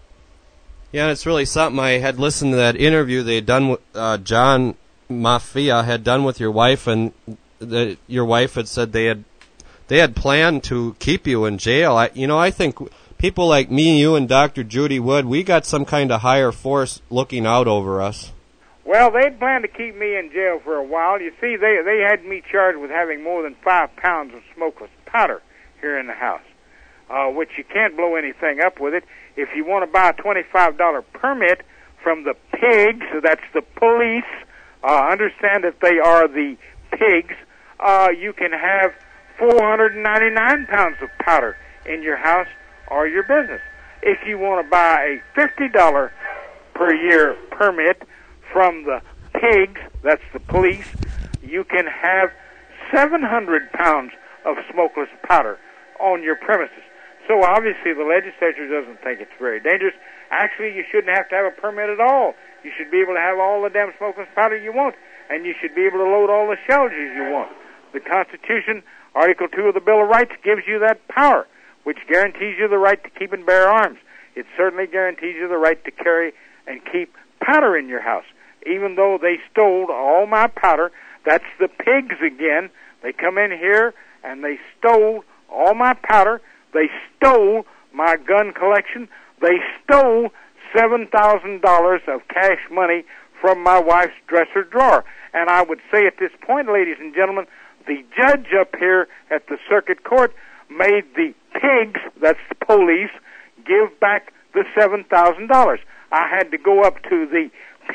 Yeah, it's really something. I had listened to that interview they had done with uh, John Mafia had done with your wife, and that your wife had said they had they had planned to keep you in jail. I, you know, I think people like me, you, and Doctor Judy Wood, we got some kind of higher force looking out over us. Well, they'd planned to keep me in jail for a while. You see, they they had me charged with having more than five pounds of smokeless powder here in the house, uh, which you can't blow anything up with it. If you want to buy a twenty-five dollars permit from the pigs, so that's the police, uh, understand that they are the pigs, uh, you can have four hundred ninety-nine pounds of powder in your house or your business. If you want to buy a fifty dollars per year permit from the pigs, that's the police, you can have seven hundred pounds of smokeless powder on your premises. So obviously the legislature doesn't think it's very dangerous. Actually, you shouldn't have to have a permit at all. You should be able to have all the damn smokeless powder you want, and you should be able to load all the shells you want. The Constitution, Article two of the Bill of Rights, gives you that power, which guarantees you the right to keep and bear arms. It certainly guarantees you the right to carry and keep powder in your house. Even though they stole all my powder, that's the pigs again. They come in here and they stole all my powder. They stole my gun collection. They stole seven thousand dollars of cash money from my wife's dresser drawer. And I would say at this point, ladies and gentlemen, the judge up here at the circuit court made the pigs, that's the police, give back the seven thousand dollars. I had to go up to the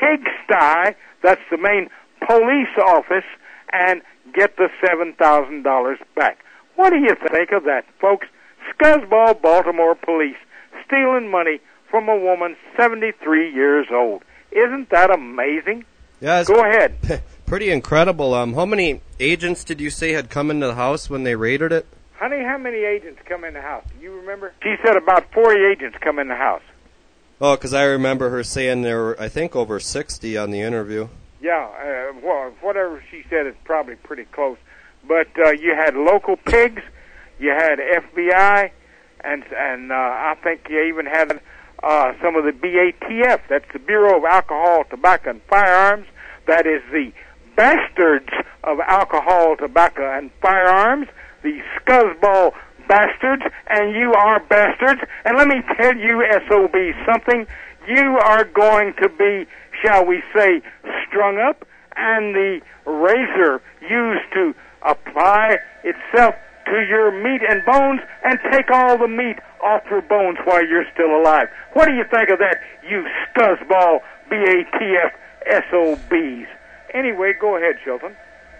pigsty, that's the main police office, and get the seven thousand dollars back. What do you think of that, folks? Scuzzball Baltimore police stealing money from a woman seventy-three years old. Isn't that amazing? Yeah, go ahead. Pretty incredible. Um, how many agents did you say had come into the house when they raided it? Honey, how many agents come in the house? Do you remember? She said about forty agents come in the house. Oh, because I remember her saying there were, I think, over sixty on the interview. Yeah, uh, well, whatever she said is probably pretty close. But uh, you had local pigs, you had F B I, and and uh, I think you even had uh, some of the B A T F. That's the Bureau of Alcohol, Tobacco, and Firearms. That is the bastards of alcohol, tobacco, and firearms. The scuzzball bastards, and you are bastards. And let me tell you, S O B, something. You are going to be, shall we say, strung up, and the razor used to apply itself to your meat and bones and take all the meat off your bones while you're still alive. What do you think of that, you scuzzball B A T F S O Bs? Anyway, go ahead, Shelton.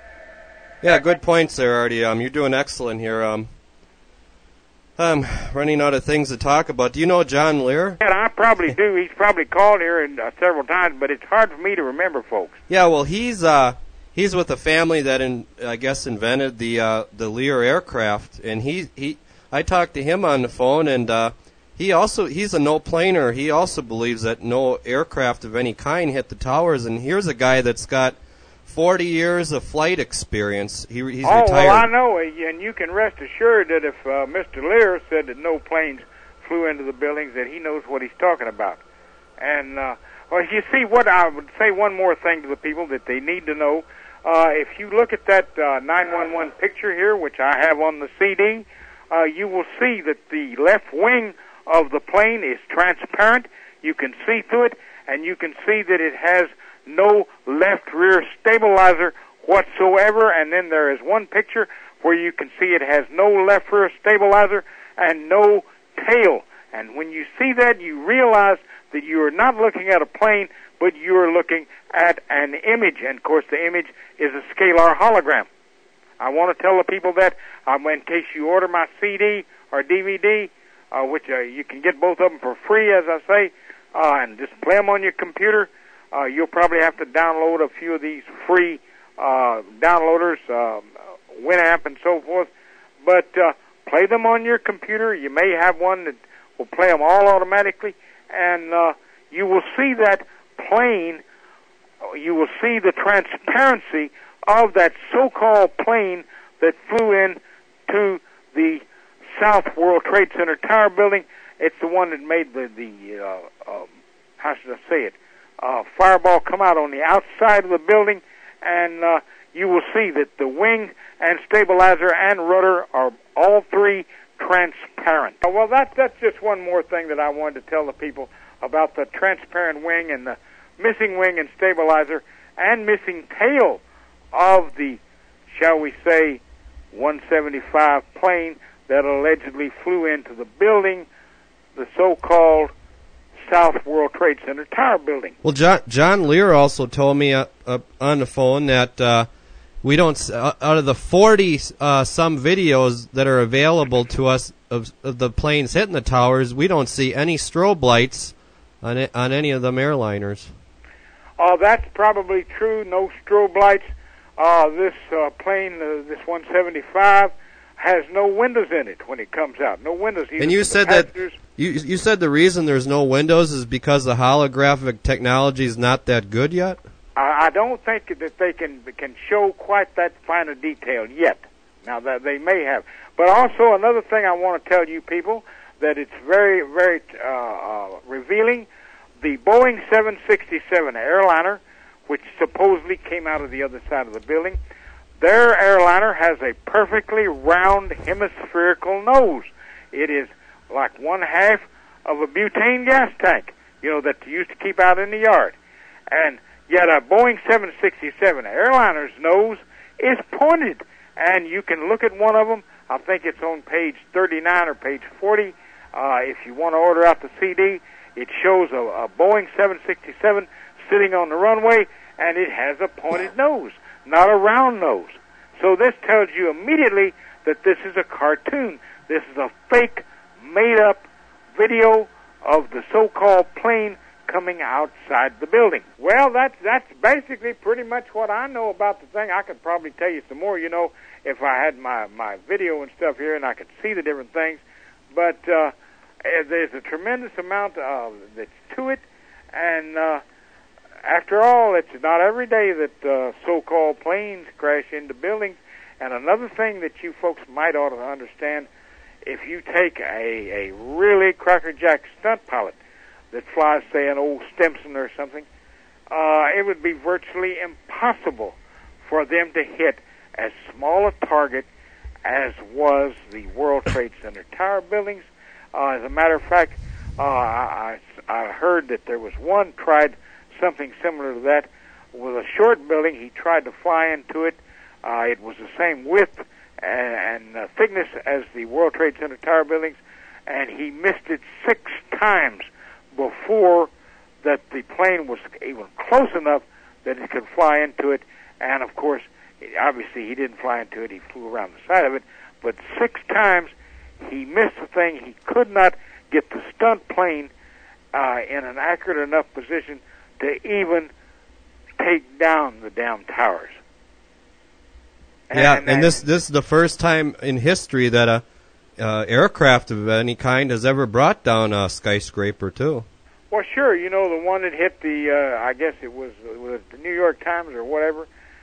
Yeah, good points there, Artie. Um, you're doing excellent here. Um, I'm running out of things to talk about. Do you know John Lear? Yeah, I probably do. He's probably called here and, uh, several times, but it's hard for me to remember, folks. Yeah, well, he's uh, he's with a family that, in, I guess, invented the uh, the Lear aircraft, and he he I talked to him on the phone, and uh, he also he's a no-planer. He also believes that no aircraft of any kind hit the towers, and here's a guy that's got forty years of flight experience. He, he's oh, retired. well, I know, and you can rest assured that if uh, Mister Lear said that no planes flew into the buildings, that he knows what he's talking about. And, uh, well, you see, what I would say one more thing to the people that they need to know. Uh, if you look at that uh, nine one one picture here, which I have on the C D, uh, you will see that the left wing of the plane is transparent. You can see through it, and you can see that it has no left rear stabilizer whatsoever. And then there is one picture where you can see it has no left rear stabilizer and no tail. And when you see that, you realize that you are not looking at a plane, but you are looking at an image. And, of course, the image is a scalar hologram. I want to tell the people that um, in case you order my C D or D V D, uh, which uh, you can get both of them for free, as I say, uh, and just play them on your computer, uh, you'll probably have to download a few of these free uh, downloaders, uh, Winamp and so forth. But uh, play them on your computer. You may have one that will play them all automatically, and uh, you will see that plane. You will see the transparency of that so-called plane that flew in to the South World Trade Center Tower building. It's the one that made the, the uh, um, how should I say it, uh, fireball come out on the outside of the building, and uh, you will see that the wing and stabilizer and rudder are all three transparent. Well, that, that's just one more thing that I wanted to tell the people about the transparent wing and the missing wing and stabilizer and missing tail of the, shall we say, one seventy-five plane that allegedly flew into the building, the so-called South World Trade Center Tower building. Well, John, John Lear also told me uh, uh, on the phone that uh, we don't, uh, out of the forty uh, some videos that are available to us of, of the planes hitting the towers, we don't see any strobe lights on it, on any of them airliners. Uh, that's probably true. No strobe lights. Uh, this uh, plane, uh, this one seventy-five, has no windows in it when it comes out. No windows. And you said that you you said the reason there's no windows is because the holographic technology is not that good yet. I, I don't think that they can can show quite that fine a detail yet. Now that they may have, but also another thing I want to tell you people that it's very very uh, uh, revealing. The Boeing seven sixty-seven airliner, which supposedly came out of the other side of the building, their airliner has a perfectly round hemispherical nose. It is like one half of a butane gas tank, you know, that you used to keep out in the yard. And yet a Boeing seven sixty-seven airliner's nose is pointed. And you can look at one of them. I think it's on page thirty-nine or page forty. Uh, if you want to order out the C D, it shows a, a Boeing seven sixty-seven sitting on the runway, and it has a pointed nose, not a round nose. So this tells you immediately that this is a cartoon. This is a fake, made-up video of the so-called plane coming outside the building. Well, that's that's basically pretty much what I know about the thing. I could probably tell you some more, you know, if I had my, my video and stuff here and I could see the different things. But uh, there's a tremendous amount uh, that's to it, and uh, after all, it's not every day that uh, so-called planes crash into buildings. And another thing that you folks might ought to understand, if you take a, a really crackerjack stunt pilot that flies, say, an old Stimson or something, uh, it would be virtually impossible for them to hit as small a target as was the World Trade Center Tower buildings. Uh, as a matter of fact, uh, I, I heard that there was one tried something similar to that with a short building. He tried to fly into it. Uh, it was the same width and, and uh, thickness as the World Trade Center Tower buildings, and he missed it six times before that the plane was even close enough that it could fly into it. And of course, obviously he didn't fly into it, he flew around the side of it, but six times he missed the thing. He could not get the stunt plane uh, in an accurate enough position to even take down the damn towers. And, yeah, and, and this this is the first time in history that a uh, aircraft of any kind has ever brought down a skyscraper, too. Well, sure. You know, the one that hit the, uh, I guess it was, was it the New York Times or whatever,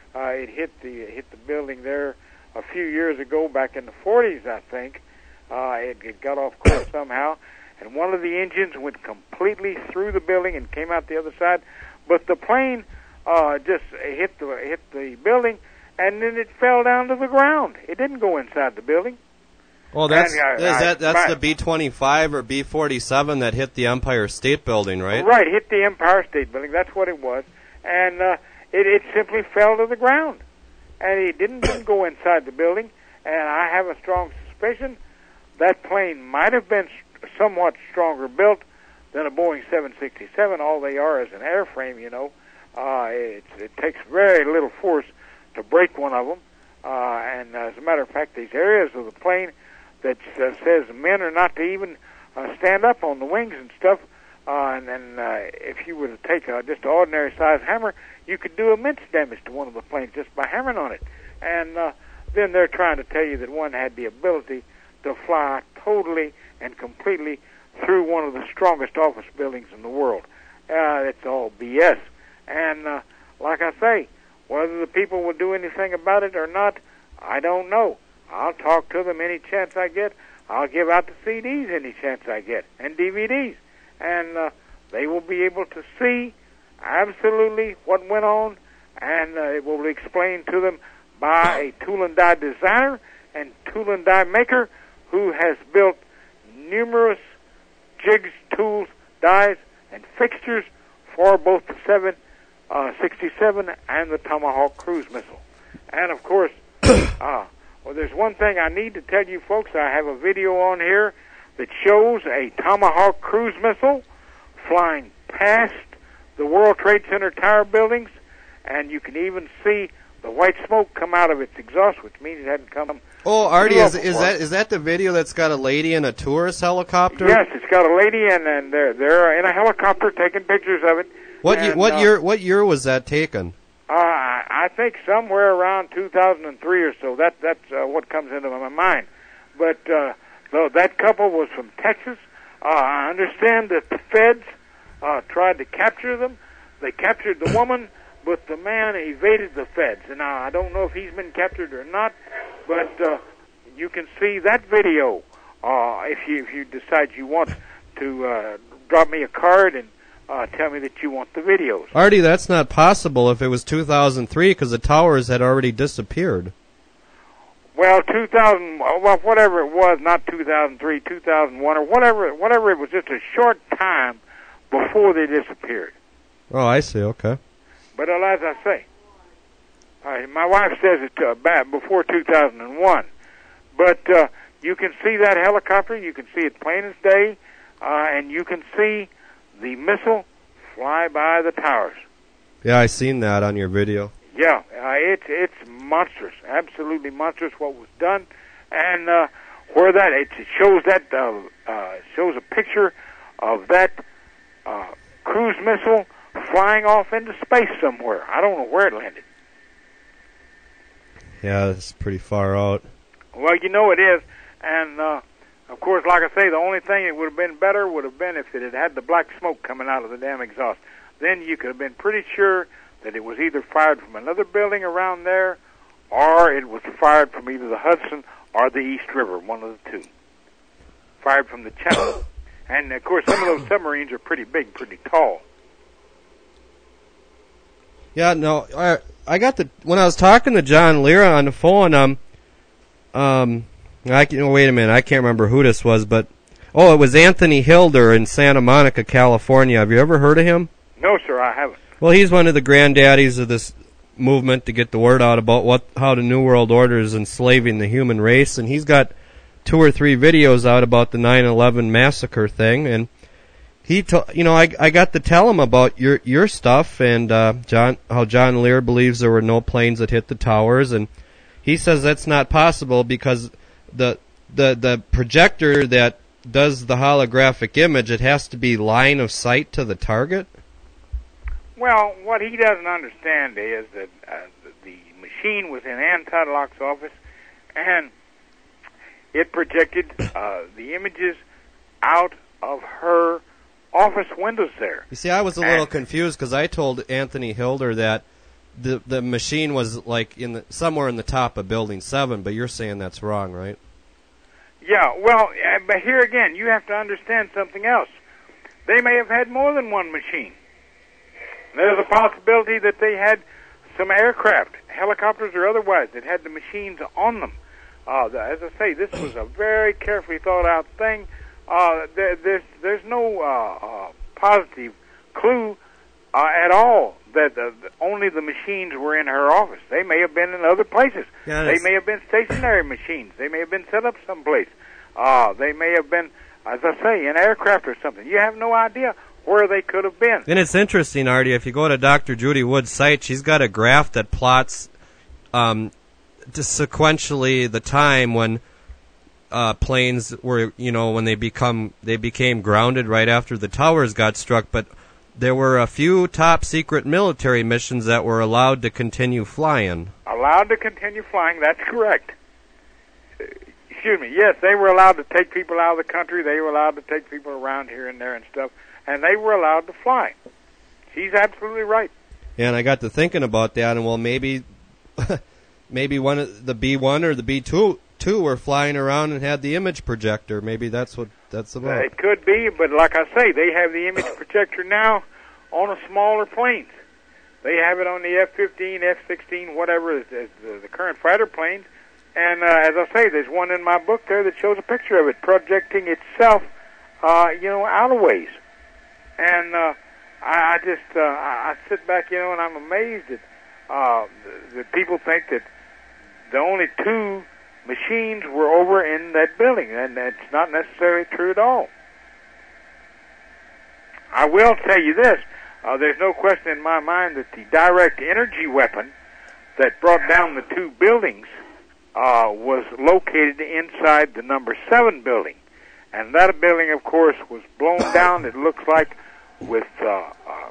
Uh, it hit the it hit the building there a few years ago, back in the forties, I think. Uh, it, it got off course somehow, and one of the engines went completely through the building and came out the other side. But the plane uh, just hit the hit the building, and then it fell down to the ground. It didn't go inside the building. Well, that's and, uh, is that that's right. the B twenty-five or B forty-seven that hit the Empire State Building, right? Right, hit the Empire State Building. That's what it was, and uh, it it simply fell to the ground, and it didn't, didn't go inside the building. And I have a strong suspicion that plane might have been somewhat stronger built than a Boeing seven sixty-seven. All they are is an airframe, you know. Uh, it, it takes very little force to break one of them. Uh, and uh, as a matter of fact, these areas of the plane that uh, says men are not to even uh, stand up on the wings and stuff, uh, and then uh, if you were to take uh, just an ordinary size hammer, you could do immense damage to one of the planes just by hammering on it. And uh, then they're trying to tell you that one had the ability to fly totally and completely through one of the strongest office buildings in the world. Uh, it's all B S. And uh, like I say, whether the people will do anything about it or not, I don't know. I'll talk to them any chance I get. I'll give out the C Ds any chance I get, and D V Ds. And uh, they will be able to see absolutely what went on, and uh, it will be explained to them by a tool and die designer and tool and die maker who has built numerous jigs, tools, dies, and fixtures for both the seven sixty-seven and the Tomahawk cruise missile. And, of course, uh, well, there's one thing I need to tell you folks. I have a video on here that shows a Tomahawk cruise missile flying past the World Trade Center tower buildings, and you can even see the white smoke come out of its exhaust, which means it hadn't come. Oh, Artie, is, is that is that the video that's got a lady in a tourist helicopter? Yes, it's got a lady, and, and they're, they're in a helicopter taking pictures of it. What and, year, what uh, year what year was that taken? Uh, I think somewhere around two thousand three or so. That that's uh, what comes into my mind. But uh, though that couple was from Texas, uh, I understand that the feds uh, tried to capture them. They captured the woman, but the man evaded the feds. And now I don't know if he's been captured or not, but uh, you can see that video uh, if you if you decide you want to uh, drop me a card and Uh, tell me that you want the videos. Artie, that's not possible if it was two thousand three because the towers had already disappeared. Well, two thousand, well, whatever it was, not two thousand three, two thousand one, or whatever, whatever it was, just a short time before they disappeared. Oh, I see, okay. But uh, as I say, uh, my wife says it's uh, back before two thousand one. But uh, you can see that helicopter, you can see it plain as day, uh, and you can see the missile fly by the towers. Yeah, I seen that on your video. Yeah, uh, it's it's monstrous, absolutely monstrous what was done, and uh, where that it shows that uh, uh, shows a picture of that uh, cruise missile flying off into space somewhere. I don't know where it landed. Yeah, that's pretty far out. Well, you know it is, and. Uh, Of course, like I say, the only thing that would have been better would have been if it had had the black smoke coming out of the damn exhaust. Then you could have been pretty sure that it was either fired from another building around there, or it was fired from either the Hudson or the East River, one of the two. Fired from the channel. And, of course, some of those submarines are pretty big, pretty tall. Yeah, no, I, I got the, when I was talking to John Lira on the phone, um, um, I can, wait a minute, I can't remember who this was, but, oh, it was Anthony Hilder in Santa Monica, California. Have you ever heard of him? No, sir, I haven't. Well, he's one of the granddaddies of this movement to get the word out about what how the New World Order is enslaving the human race, and he's got two or three videos out about the nine eleven massacre thing, and he, to, you know, I I got to tell him about your your stuff and uh, John how John Lear believes there were no planes that hit the towers, and he says that's not possible because the the the projector that does the holographic image, it has to be line of sight to the target. Well, what he doesn't understand is that uh, the machine was in Ann Tadlock's office, and it projected uh, the images out of her office windows there. You see, I was a little confused because I told Anthony Hilder that the the machine was like in the, somewhere in the top of Building seven, but you're saying that's wrong, right? Yeah, well, but here again, you have to understand something else. They may have had more than one machine. There's a possibility that they had some aircraft, helicopters or otherwise, that had the machines on them. Uh, the, as I say, this was a very carefully thought out thing. Uh, there, there's, there's no uh, uh, positive clue uh, at all that the, the, only the machines were in her office. They may have been in other places. Yeah, they may have been stationary machines. They may have been set up someplace. Uh, they may have been, as I say, an aircraft or something. You have no idea where they could have been. And it's interesting, Artie, if you go to Doctor Judy Wood's site, she's got a graph that plots um, just sequentially the time when uh, planes were, you know, when they become they became grounded right after the towers got struck. But there were a few top secret military missions that were allowed to continue flying. Allowed to continue flying, that's correct. Excuse me, yes, they were allowed to take people out of the country. They were allowed to take people around here and there and stuff. And they were allowed to fly. She's absolutely right. Yeah, and I got to thinking about that, and well, maybe maybe one of the B one or the B two two were flying around and had the image projector. Maybe that's what that's about. Uh, it could be, but like I say, they have the image projector now on a smaller planes. They have it on the F fifteen, F sixteen, whatever, is, is the, the current fighter planes. And uh, as I say, there's one in my book there that shows a picture of it projecting itself, uh, you know, out of ways. And uh, I, I just uh, I, I sit back, you know, and I'm amazed that uh, that people think that the only two machines were over in that building, and that's not necessarily true at all. I will tell you this: uh, there's no question in my mind that the direct energy weapon that brought down the two buildings uh, was located inside the number seven building, and that building, of course, was blown down. It looks like with uh, uh,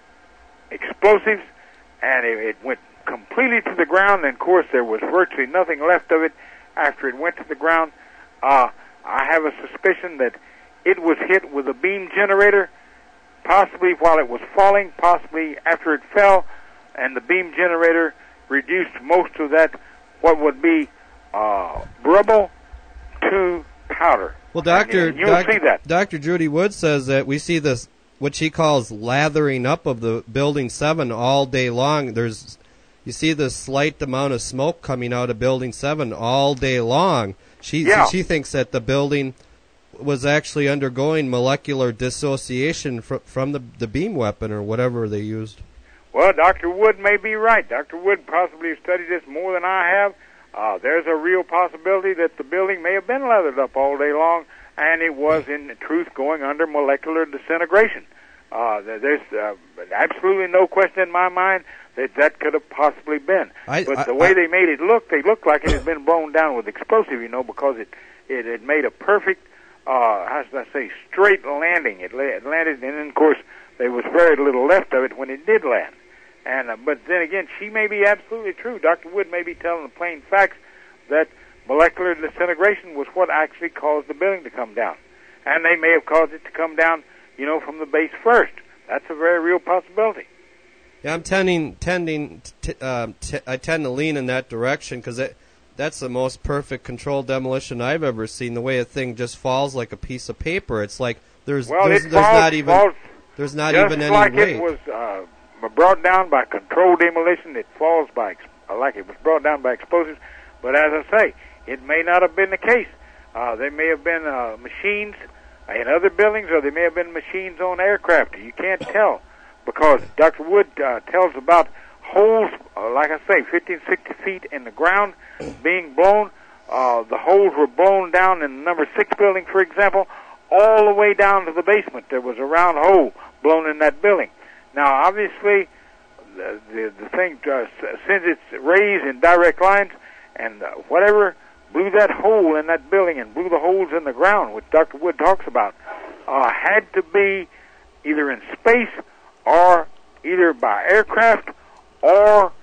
explosives, and it, it went completely to the ground, and of course there was virtually nothing left of it after it went to the ground. Uh, I have a suspicion that it was hit with a beam generator, possibly while it was falling, possibly after it fell, and the beam generator reduced most of that, what would be uh, rubble to powder. Well, Doctor And, uh, you'll Doctor see that. Doctor Judy Wood says that we see this, what she calls lathering up of the Building seven all day long. There's, you see this slight amount of smoke coming out of Building seven all day long. She Yeah. she thinks that the building was actually undergoing molecular dissociation fr- from the the beam weapon or whatever they used. Well, Doctor Wood may be right. Doctor Wood possibly has studied this more than I have. Uh, there's a real possibility that the building may have been lathered up all day long, and it was, in truth, going under molecular disintegration. Uh, there's uh, absolutely no question in my mind that that could have possibly been. I, but I, the way I, they made it look, they looked like it had been blown down with explosive, you know, because it it had made a perfect, uh, how should I say, straight landing. It, la- it landed, and then, of course, there was very little left of it when it did land. And uh, but then again, she may be absolutely true. Doctor Wood may be telling the plain facts that molecular disintegration was what actually caused the building to come down. And they may have caused it to come down, you know, from the base first. That's a very real possibility. Yeah, I'm tending, tending, t- uh, t- I tend to lean in that direction because that, that's the most perfect controlled demolition I've ever seen. The way a thing just falls like a piece of paper. It's like there's well, there's, it there's falls, not even falls there's not just even any like weight. it was uh, brought down by controlled demolition. It falls by ex- like it was brought down by explosives. But as I say, it may not have been the case. Uh, there may have been uh, machines in other buildings, or there may have been machines on aircraft. You can't tell, because Doctor Wood uh, tells about holes, uh, like I say, fifty, sixty feet in the ground being blown. Uh, the holes were blown down in the number six building, for example, all the way down to the basement. There was a round hole blown in that building. Now, obviously, the, the, the thing, uh, since it's raised in direct lines, and uh, whatever blew that hole in that building and blew the holes in the ground, which Doctor Wood talks about, uh, had to be either in space or either by aircraft or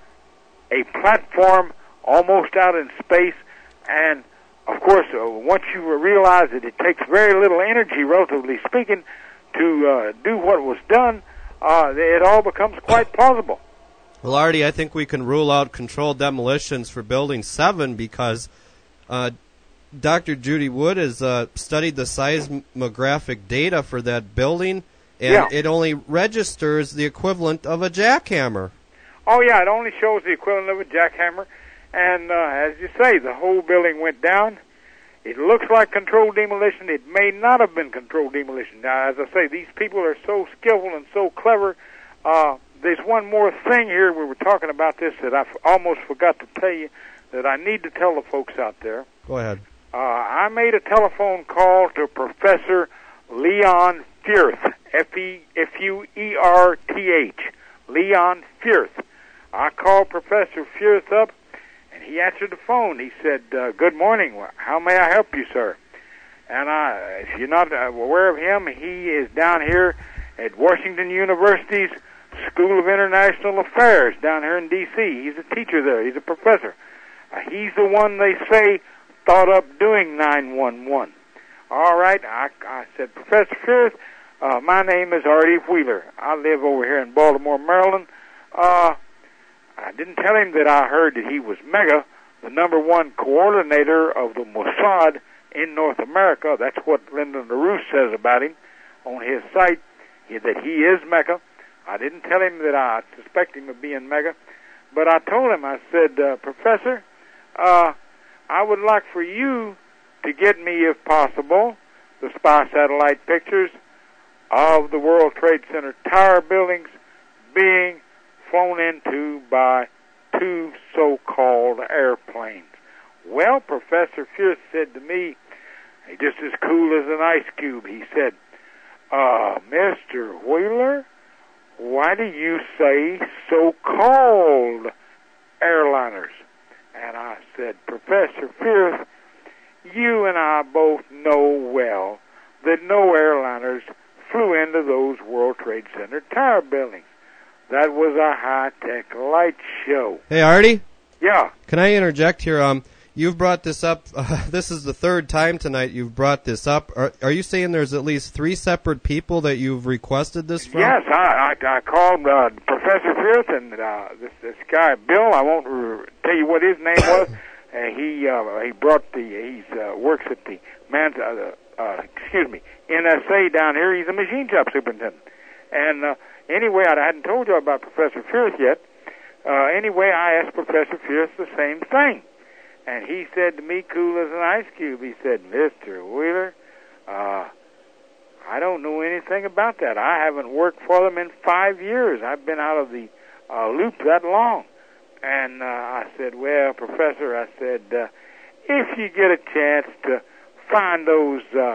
a platform almost out in space. And, of course, uh, once you realize that it takes very little energy, relatively speaking, to uh, do what was done, uh, it all becomes quite plausible. Well, Artie, I think we can rule out controlled demolitions for Building seven because uh, Doctor Judy Wood has uh, studied the seismographic data for that building, and yeah. it only registers the equivalent of a jackhammer. Oh, yeah, it only shows the equivalent of a jackhammer. And uh, as you say, the whole building went down. It looks like controlled demolition. It may not have been controlled demolition. Now, as I say, these people are so skillful and so clever. Uh, there's one more thing here. We were talking about this that I f- almost forgot to tell you that I need to tell the folks out there. Go ahead. Uh, I made a telephone call to Professor Leon Furth, F E F U E R T H, Leon Furth. I called Professor Furth up, and he answered the phone. He said, uh, good morning. How may I help you, sir? And I, if you're not aware of him, he is down here at Washington University's School of International Affairs down here in D C He's a teacher there. He's a professor. Uh, he's the one they say thought up doing nine one one. All right, I, I said, Professor Furth, uh, my name is Artie Wheeler. I live over here in Baltimore, Maryland. Uh, I didn't tell him that I heard that he was Mega, the number one coordinator of the Mossad in North America. That's what Lyndon LaRouche says about him on his site, that he is Mega. I didn't tell him that I suspect him of being Mega, but I told him, I said, uh, Professor, uh, I would like for you to get me, if possible, the spy satellite pictures of the World Trade Center tower buildings being flown into by two so-called airplanes. Well, Professor Furth said to me, just as cool as an ice cube, he said, uh, Mister Wheeler, why do you say so-called airliners? And I said, Professor Furth, you and I both know well that no airliners flew into those World Trade Center tower buildings. That was a high-tech light show. Hey, Artie? Yeah. Can I interject here? Um, you've brought this up. Uh, this is the third time tonight you've brought this up. Are, are you saying there's at least three separate people that you've requested this from? Yes, I, I, I called uh, Professor Furth and uh, this, this guy, Bill, I won't r- tell you what his name was. Uh, he uh, he brought the, he uh, works at the, man, uh, uh, excuse me, N S A down here. He's a machine shop superintendent. And uh, anyway, I hadn't told you about Professor Furth yet. Uh, anyway, I asked Professor Furth the same thing. And he said to me, cool as an ice cube, he said, Mister Wheeler, uh, I don't know anything about that. I haven't worked for them in five years. I've been out of the uh, loop that long. And uh, I said, well, Professor, I said, uh, if you get a chance to find those uh,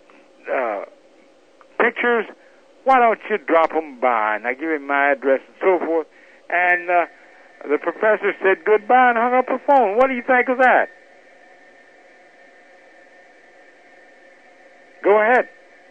uh, pictures, why don't you drop them by? And I give him my address and so forth. And uh, the professor said goodbye and hung up the phone. What do you think of that? Go ahead.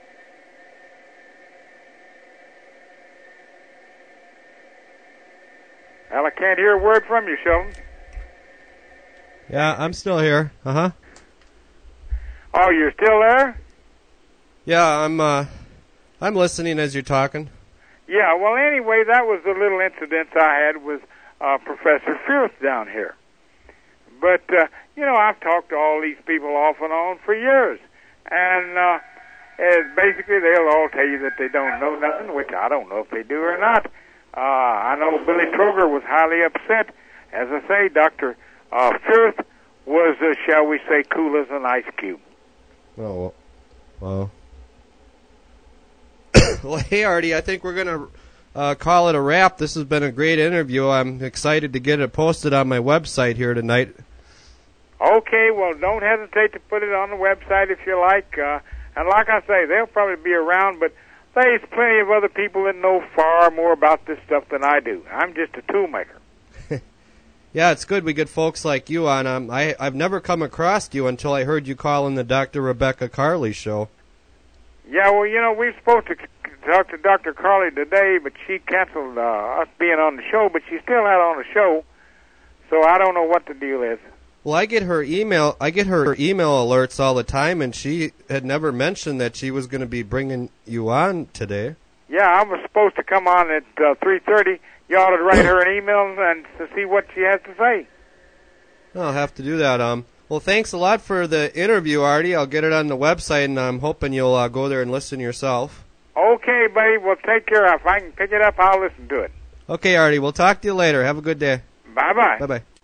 Well, I can't hear a word from you, Sheldon. Yeah, I'm still here. Uh-huh. Oh, you're still there? Yeah, I'm, uh... I'm listening as you're talking. Yeah, well, anyway, that was the little incident I had with uh, Professor Furth down here. But, uh, you know, I've talked to all these people off and on for years. And uh, and basically they'll all tell you that they don't know nothing, which I don't know if they do or not. Uh, I know Billy Troger was highly upset. As I say, Doctor Uh, Furth was, uh, shall we say, cool as an ice cube. Oh, well... Well, hey, Artie, I think we're going to uh, call it a wrap. This has been a great interview. I'm excited to get it posted on my website here tonight. Okay, well, don't hesitate to put it on the website if you like. Uh, and like I say, they'll probably be around, but there's plenty of other people that know far more about this stuff than I do. I'm just a tool maker. Yeah, it's good we get folks like you on. Um, I, I've never come across you until I heard you call in the Doctor Rebecca Carley show. Yeah, well, you know, we were supposed to talk to Doctor Carley today, but she canceled uh, us being on the show, but she's still not on the show, so I don't know what the deal is. Well, I get her email. I get her email alerts all the time, and she had never mentioned that she was going to be bringing you on today. Yeah, I was supposed to come on at uh, three thirty. you ought to write her an email and to see what she has to say. I'll have to do that. Um, well, thanks a lot for the interview, Artie. I'll get it on the website, and I'm hoping you'll uh, go there and listen yourself. Okay, buddy. Well, take care. If I can pick it up, I'll listen to it. Okay, Artie. We'll talk to you later. Have a good day. Bye-bye. Bye-bye.